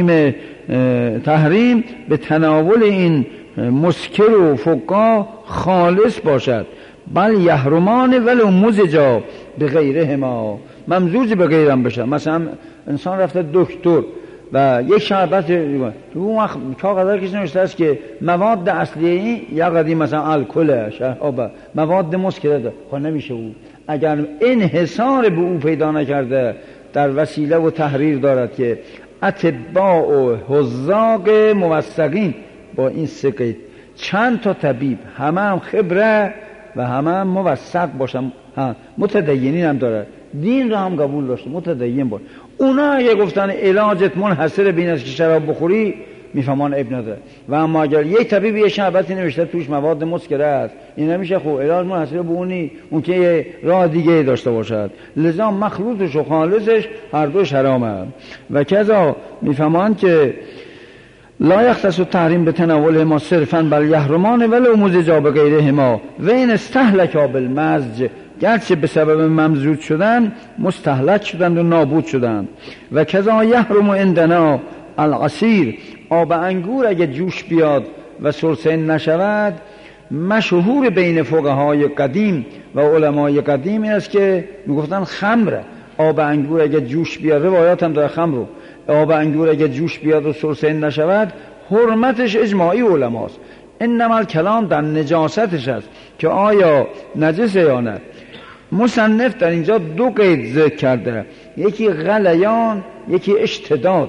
تحریم به تناول این مسکر و فقا خالص باشد. بل یحرمان ولو مزجا به غیرهما، ممزوج به غیرم بشه. مثلا انسان رفته دکتر و یک شربت تو اون کاغذ کش نوشته است که مواد اصلی یا قدیم مثلا الکل، شراب، مواد مسکر ده، خب نمیشه. او اگر انحصار به او پیدا نکرده در وسیله و تحریر دارد که اتباع و حذاق موثقین، با این سه قید چند تا طبیب همه هم خبره و همه هم موثق باشن، متدینین هم داره، دین را هم قبول داشته، متدین باشه. اونا اگه گفتن علاجت منحصر به این است که شراب بخوری، میفهمان عیب نداره. و اما اگر یک طبیب یه شربتی نوشته توش مواد مسکر است، این نمیشه خب علاج منحصر به اونی، اون که یه راه دیگه داشته باشد. لذا مخلوطش و خالصش هر دوش حرامه. و کذا میفهمان که لا یختص التحریم به تناول ما صرفا بل یحرمان ولو مزجا به غیرهما و این استهلکا بالمزج، گرچه به سبب ممزوج شدن مستهلک شدند و نابود شدند. و کذا یحرم عندنا العصیر، آب انگور اگه جوش بیاد و سرسین نشود، مشهور بین فقهای قدیم و علمای قدیم این است که میگفتن خمره. آب انگور اگه جوش بیاد، روایات هم داره خمرو، آب انگور اگه جوش بیاد و سرسین نشود، حرمتش اجماعی علماست. انما الکلام در نجاستش است که آیا نجسه یا نه. مصنف در اینجا دو قید ذکر کرده، یکی غلیان، یکی اشتداد.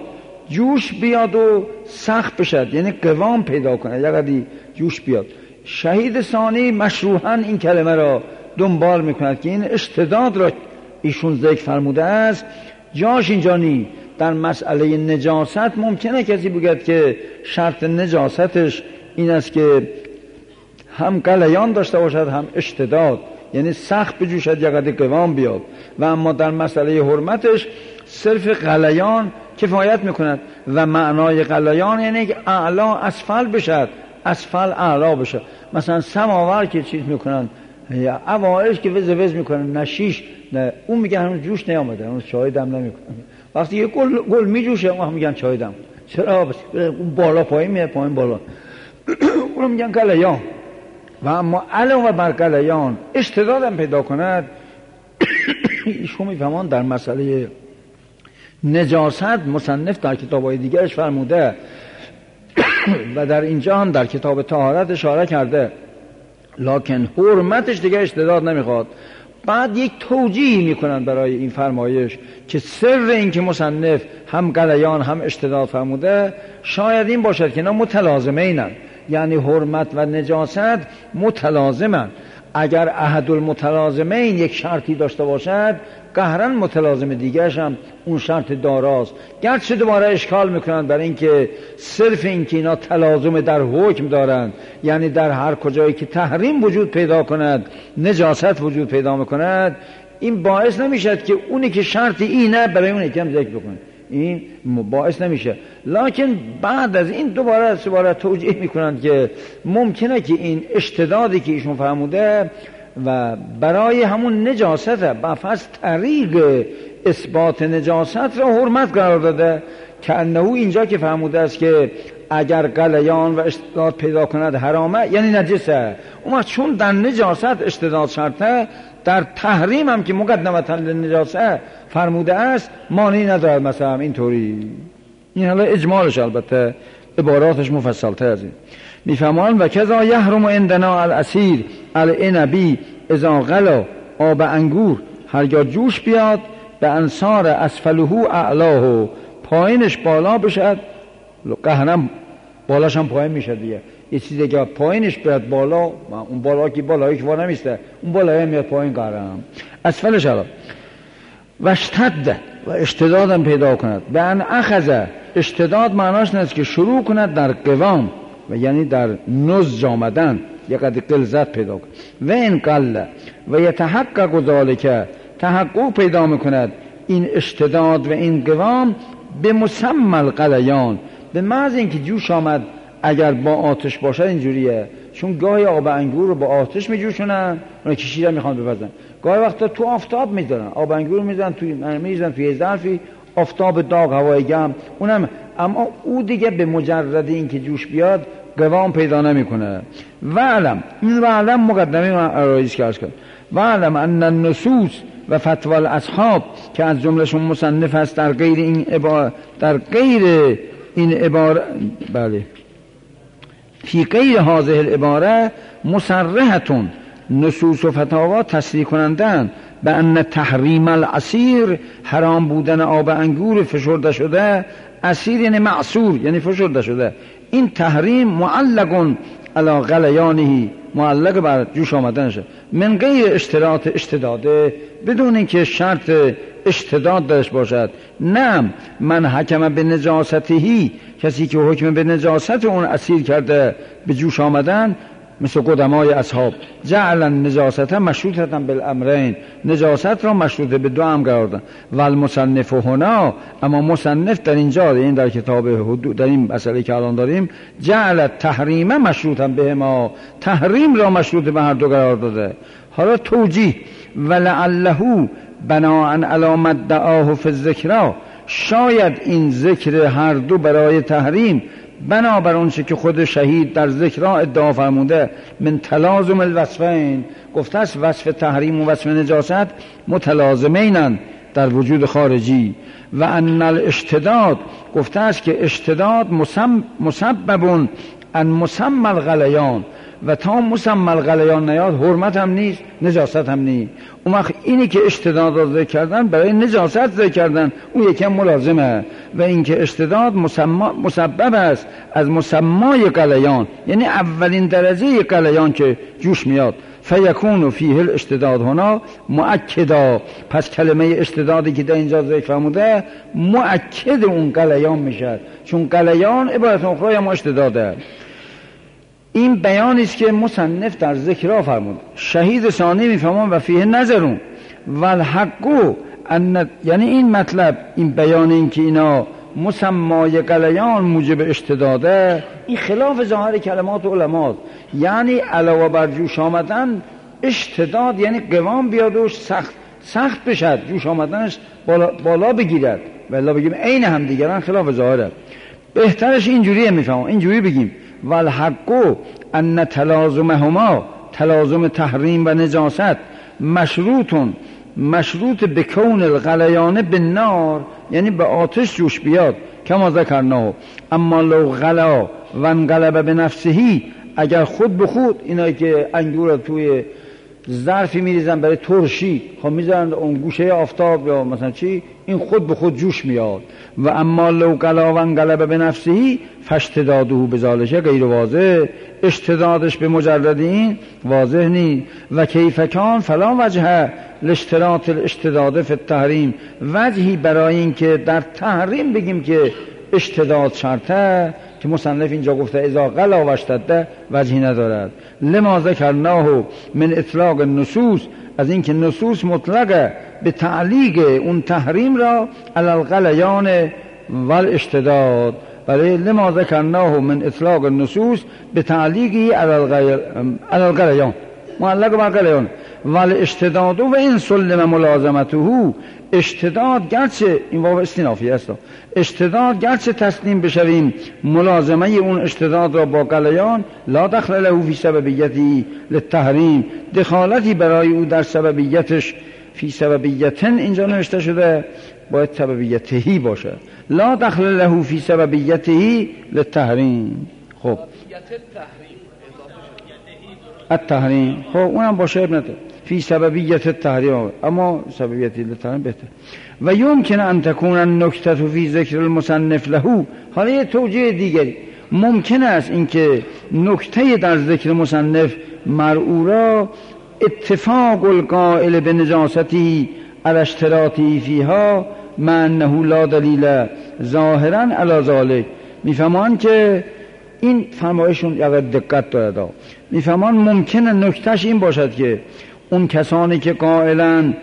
جوش بیاد و سخت بشد، یعنی قوام پیدا کنه، یعنی جوش بیاد. شهید ثانی مشروحاً این کلمه را دنبال میکند که این اشتداد را ایشون ذکر فرموده است جاش اینجا نی. در مسئله نجاست ممکنه کسی بگوید که شرط نجاستش این است که هم غلیان داشته باشد هم اشتداد، یعنی سخت بجوشد یا قدر قوام بیاد، و اما در مسئله حرمتش صرف غلیان کفایت میکند و معنای غلیان یعنی که اعلا اسفل بشد، اسفل اعلا بشد. مثلا سماور که چیز میکنن یا اوایلش که وز میکنن نشیش نه، اون میگه هنوز جوش نیامده، هنوز چای دم نمیکنه. وقتی یه گل میجوشه اون میگن چای دم. چرا؟ اون بالا پایین میاد، پایین بالا. اونو میگن غلیان. و اما علاوه بر غلیان اشتدادم پیدا کند، ایشون میفهمان در مسئله نجاست مصنف در کتاب‌های دیگرش فرموده و در اینجا هم در کتاب طهارت اشاره کرده، لکن حرمتش دیگه اشتداد نمیخواد. بعد یک توجیه میکنن برای این فرمایش که سر این که مصنف هم غلیان هم اشتداد فرموده شاید این باشد که اینا متلازمینن، یعنی حرمت و نجاست متلازمن. اگر احد المتلازمین یک شرطی داشته باشد قهرا متلازم دیگرش هم اون شرط داراست. گرچه دوباره اشکال میکنند برای اینکه صرف این که اینا تلازم در حکم دارند، یعنی در هر کجایی که تحریم وجود پیدا کند نجاست وجود پیدا میکند، این باعث نمیشد که اونی که شرطی اینه برای اون یکم ذکر بکنه، این باعث نمیشه. لکن بعد از این دوباره توجیه میکنند که ممکنه که این اشتدادی که ایشون فرموده و برای همون نجاسته بفرض طریق اثبات نجاست را حرمت قرار داده، که انه اینجا که فرموده است که اگر غلیان و اشتداد پیدا کند حرامه یعنی نجسه. اما چون در نجاست اشتداد شرطه، در تحریم هم که مقدمتا للنجاست فرموده است مانعی ندارد. مثلا اینطوری این حالا اجمالش البته عباراتش مفصل‌تر از این میفهمان. و کذا یحرم عندنا الاسیر العنبی اذا غلا آب انگور، هرگاه جوش بیاد به انصار اسفله اعلاه، پایینش بالا بشد، قهرم بالاش هم پایین میشه دیگه. یه چیزی که پایینش بیاد بالا، اون بالا که بالایی که وار نمیسته، اون بالایی میاد پایین قهرم اسفلش علا. و اشتد و اشتدادم پیدا کند. به ان اخذ، اشتداد معناش نیست که شروع کند در قوام و یعنی در نضج آمدن، یک قدر غلظت پیدا کند. و این قل و یتحقق ذالک، تحقق پیدا میکند این اشتداد و این قوام به مسمى الغلیان، به محض اینکه جوش آمد. اگر با آتش باشه اینجوریه، چون گاهی آب انگور رو با آتش میجوشونن، اون کشیده میخوان بپزن، گاهی وقتا تو آفتاب میذارن آب انگور رو میذارن توی ظرفی، آفتاب داغ هوای گرم اونم، اما او دیگه به مجرد اینکه جوش بیاد قوام پیدا نمیکنه. و علم مقدمه من عرایز کرد. و علم ان النصوص و فتوى الاصحاب که از جملهشون مصنف است در غیر این عبارت بله فی غیر هذه العباره مصرحتون، نصوص و فتاوا تصریح کنندن به ان تحریم العصیر، حرام بودن آب انگور فشرده شده، عصیر یعنی معصور یعنی فشرده شده، این تحریم معلق علی غلیانه، معلق بر جوش آمدنشه، من غیر اشتراط اشتداده، بدون اینکه شرط اشتداد داشت باشد. نه من حکم به نجاستهی، کسی که حکم به نجاست اون اسیر کرده به جوش آمدن، مثل قدمای اصحاب جعل النجاست مشروطه بالامرین، نجاست را مشروطه به دو امر قرار دادن. و المصنف هنا، اما مصنف در اینجا، این در کتاب حدود، در این مسئله که الان داریم، جعل تحریم مشروطا بهما، تحریم را مشروط به هر دو قرار داده. حالا توجیه ولعله بناء علی ما دعاه فی الذکر، شاید این ذکر هر دو برای تحریم بنابر اونچه که خود شهید در ذکر ادعا فرموده، من تلازم الوصفین، گفته است وصف تحریم و وصف نجاست متلازمینن در وجود خارجی. و ان الاشتداد، گفته است که اشتداد مسبب ان مسمى الغلیان، و تا مسمى الغلیان نیاد حرمت هم نیست نجاست هم نیست. اون وقت اینی که اشتداد را ذکر کردن برای نجاست ذکر کردن، اون یکم ملازمه. و اینکه اشتداد مسبب است از مسمای قلیان، یعنی اولین درجه قلیان که جوش میاد. فیکون فیه الاشتداد هنا مؤکدا، پس کلمه اشتدادی که در اینجا ذکر فرموده مؤکد اون قلیان میشه، چون قلیان عبارت اخرى هم اشتداده. این بیانی است که مصنف در ذکر فرمود. شهید ثانی میفهمون و فیه نظرون و الحق ان، یعنی این مطلب، این بیان، این که اینا مسمای قلیان موجب اشتداده، این خلاف ظاهر کلمات علما، یعنی علاوه بر جوش آمدن اشتداد یعنی قوام بیاد و سخت بشد، جوش آمدنش بالا بگیرد، ولی بگیم عین هم دیگران خلاف ظاهره. بهترش اینجوریه میفهمم، اینجوری بگیم والحق ان تلازمهما، تلازم تحریم و نجاست، مشروط بکون الغلیان بالنار، یعنی به آتش جوش بیاد، کما ذکرناه. اما لو غلا و انقلب به نفسهی، اگر خود به خود، اینایی که انگور توی ظرفی میریزن برای ترشی، خب میذارن اون گوشه آفتاب یا مثلا چی، این خود به خود جوش میاد. و اما لو غلا و انقلب به نفسهی فاشتداده بذالشه غیر واضح، اشتدادش به مجرد این واضح نی. و کیف کان فلا وجه لاشتراط الاشتداد فی التحریم، وجهی برای این که در تحریم بگیم که اشتداد شرطه، که مصنف اینجا گفته اذا غلا و اشتد، وجهی ندارد. لما ذکرناه من اطلاق النصوص، از اینکه نصوص مطلقه به تعلیق اون تحریم را علی الغلیان والاشتداد، برای لما ذکرناه من اطلاق النصوص به تعلیقی علی الغلیان، معلق بر غلیان والاشتداد. و این سلم ملازمته، اشتداد گرچه، این واو استینافی است، اشتداد گرچه تسلیم بشویم ملازمه اون اشتداد را با غلیان، لا دخل له فی سببیتی للتحریم، دخالتی برای او در سببیتش، فی سببیتن اینجا نوشته شده، باید سببیتهی باشه، لا دخل له فی سببیته للتحریم. خب التحریم، خب اونم باشه ابنته فی سببیت التحریم، اما سببیتی للتحریم بهتر. و یمکن ان تکون النکته فی ذکر المصنف له، حالا یه توجیه دیگری ممکن است اینکه نکته در ذکر مصنف مرعورا اتفاق القائل به نجاستی علی اشتراطی فیها مع انه لا دلیل ظاهرا علی ذلک. میفهمان که این فرمایشون یا دقت دارد، میفهمان ممکنه نکتهش این باشد که اون کسانی که قائلن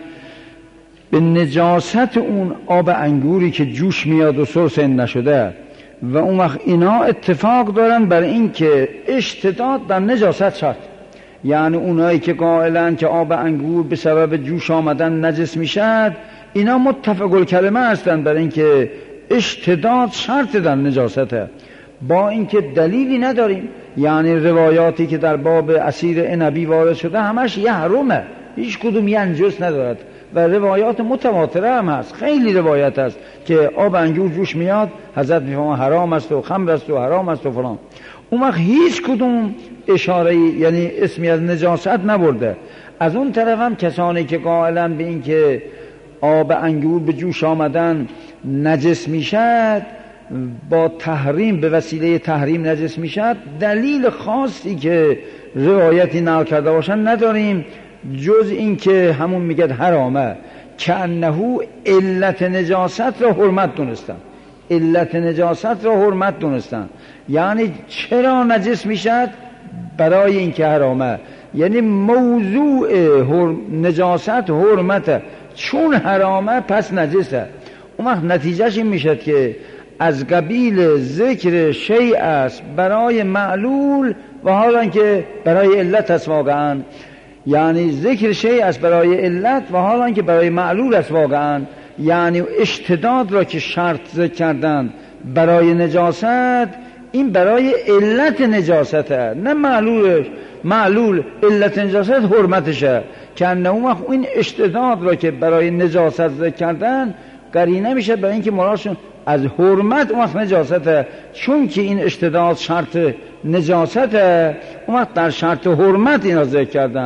به نجاست اون آب انگوری که جوش میاد و سرسن نشده، و اون وقت اینا اتفاق دارن بر این که اشتداد در نجاست شد، یعنی اونایی که قائلن که آب انگور به سبب جوش آمدن نجس میشد، اینا متفق الکلمه هستن بر این که اشتداد شرط در نجاسته، با اینکه دلیلی نداریم. یعنی روایاتی که در باب عصیر عنبی وارد شده همش یحرمه، هیچ کدوم ینجس ندارد، و روایات متواتره هم هست، خیلی روایت هست که آب انگور جوش میاد، حضرت میفهمه حرام است و خمر است و حرام است و فلان. اون وقت هیچ کدوم اشاره، یعنی اسمی از نجاست نبرده. از اون طرف هم کسانی که قائلن به این که آب انگور به جوش آمدن نجس میشد، با تحریم، به وسیله تحریم نجس میشد، دلیل خاصی که روایتی نقل کرده باشن نداریم جز این که همون میگه حرامه، که انه علت نجاست را حرمت دونستن، علت نجاست را حرمت دونستن. یعنی چرا نجس میشد؟ برای این که حرامه، یعنی موضوع نجاست حرمته، چون حرامه پس نجسه. اون وقت نتیجهش این میشد که از قبیل ذکر شیء است برای معلول و حالا که برای علت است واقعا، یعنی ذکر شیء است برای علت و حالا که برای معلول است واقعا. یعنی اشتداد را که شرط ذکر کردن برای نجاست، این برای علت نجاسته، نه معلولش. معلول علت نجاست حرمتشه، که انه اون وقت این اشتداد را که برای نجاست ذکر کردن قرینه میشه برای اینکه مرادشون از حرمت اون وقت نجاسته، چون که این اشتداد شرط نجاسته، اون وقت در شرط حرمت اینا ذکر کردن.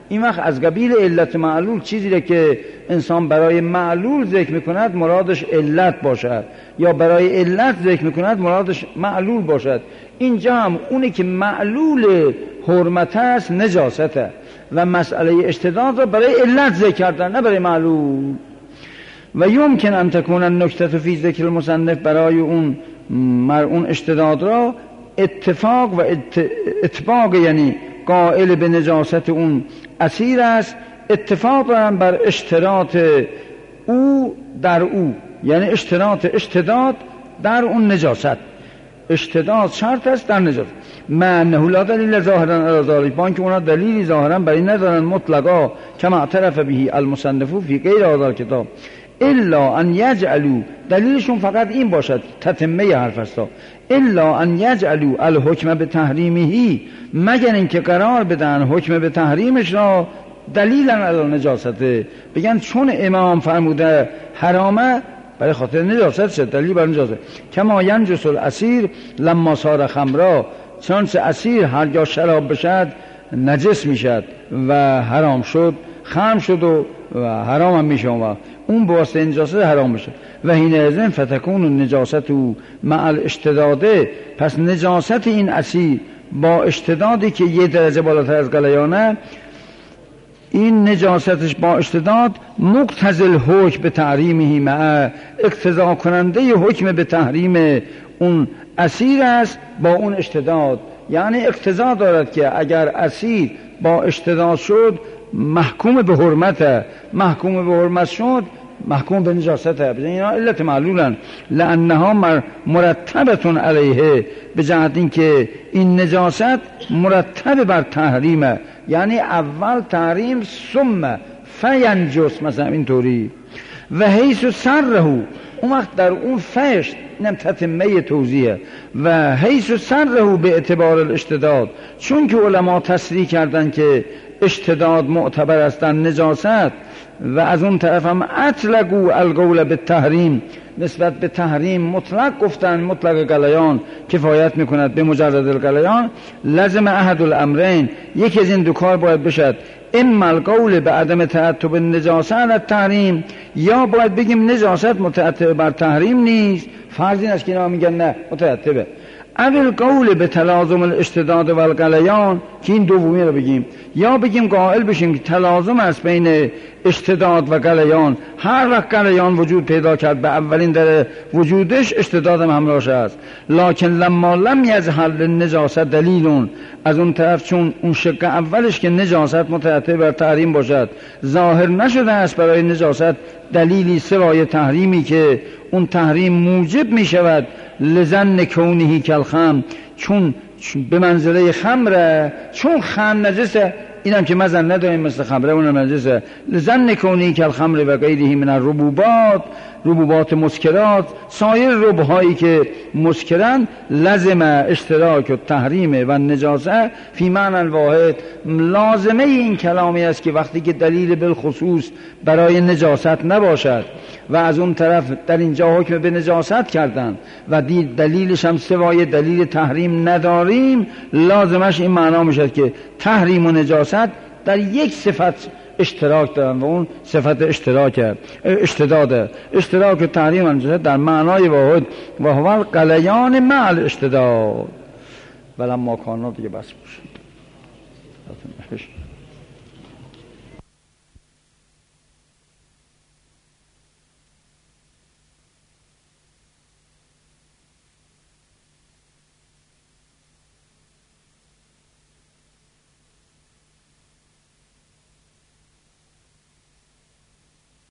این وقت از قبیل علت معلول چیزی که انسان برای معلول ذکر میکند مرادش علت باشد، یا برای علت ذکر میکند مرادش معلول باشد. اینجا هم اونی که معلول حرمت است نجاسته و مسئله اشتداد را برای علت ذکر کردن نه برای معلول. و یمکن ان تکون النکته فی ذکر المصنف، برای اون اشتداد را اتفاق و اتباق، یعنی قائل به نجاست اون اسیر است، اتفاق دارن بر اشتراط او در او، یعنی اشتراط اشتداد در اون نجاست. اشتداد شرط است در نجاست. من انه لا دلیل ظاهرا علی ذلک، با اینکه اونا دلیلی ظاهرا برای ندارن مطلقا کما اعترف به المصنف فی غیر هذا الکتاب الا ان یجعلوا، دلیلشون فقط این باشد، تتمه حرف است، الا ان یجعلوا الحکم به تحریمه، مگر اینکه قرار بدن حکم به تحریمش را دلیلا علی نجاسته، بگن چون امام فرموده حرامه برای خاطر نجاست شد، دلیل بر نجاست. کما ینجس الاسیر لما صار خمرا، چنانچه اسیر هرگاه شراب بشد نجس میشد و حرام شد، خمر شد و حرام هم میشه و اون به واسطه نجاست حرام میشه. و حینئذ فتکون النجاست مع الاشتداده، پس نجاست این اسیر با اشتدادی که یه درجه بالاتر از غلیانه، این نجاستش با اشتداد مقتضی الحکم به تحریمه مع، اقتضا کننده حکم به تحریم اون اسیر است با اون اشتداد، یعنی اقتضا دارد که اگر اسیر با اشتداد شد محکوم به حرمت، محکوم به حرمت شد محکوم به نجاست. اینا علت معلولن، لانها مرتبتون علیه، به جهت اینکه این نجاست مرتب بر تحریمه، یعنی اول تحریم ثم فینجس، مثلا اینطوری. و حیث سره، اون وقت در اون فشت، اینم تتمه توضیحه، و حیث سره به اعتبار الاشتداد، چون که علما تصریح کردن که اشتداد معتبر است در نجاست، و از اون طرف هم اطلقوا القول به تحریم، نسبت به تحریم مطلق گفتن، مطلق غلیان کفایت میکند به مجرد الغلیان، لازم احد الامرین، یکی از این دو کار باید بشد، اما القول به عدم ترتب النجاسه علی التحریم، یا باید بگیم نجاست مترتب بر تحریم نیست، فرض این است که اینا میگن نه مترتبه، اول قول به تلازم الاشتداد و الغلیان، که این دومی رو بگیم، یا بگیم قائل بشیم که تلازم است بین اشتداد و غلیان، هر وقت غلیان وجود پیدا کرد به اولین در وجودش اشتداد هم همراهش است، لکن لما لم یظهر للنجاست دلیلون، از اون طرف چون اون شق اولش که نجاست مترتب بر تحریم باشد ظاهر نشده است برای نجاست دلیلی سوای تحریمی که اون تحریم موجب می شود لزن کونهی کالخمر، چون به منزله خمره، چون خمر نجسه، اینم که مزن نداریم مثل خمره اونم نجسه، لزن کونهی کالخمر و غیره من الربوبات، ربوبات مسکرات، سایر ربهایی که مسکرن، لازم اشتراک و تحریم و نجاسه فی معنی واحد. لازمه این کلامی است که وقتی که دلیل بالخصوص برای نجاست نباشد و از اون طرف در اینجا حکم به نجاست کردن و دلیلش هم سوای دلیل تحریم نداریم، لازمش این معنا میشد که تحریم و نجاست در یک صفت اشتراک دارن و اون صفت اشتداده، اشتراک و تحریم و نجاست در معنای واحد و هو الغلیان مع الاشتداد. ولما کانا دیگه بس باشه.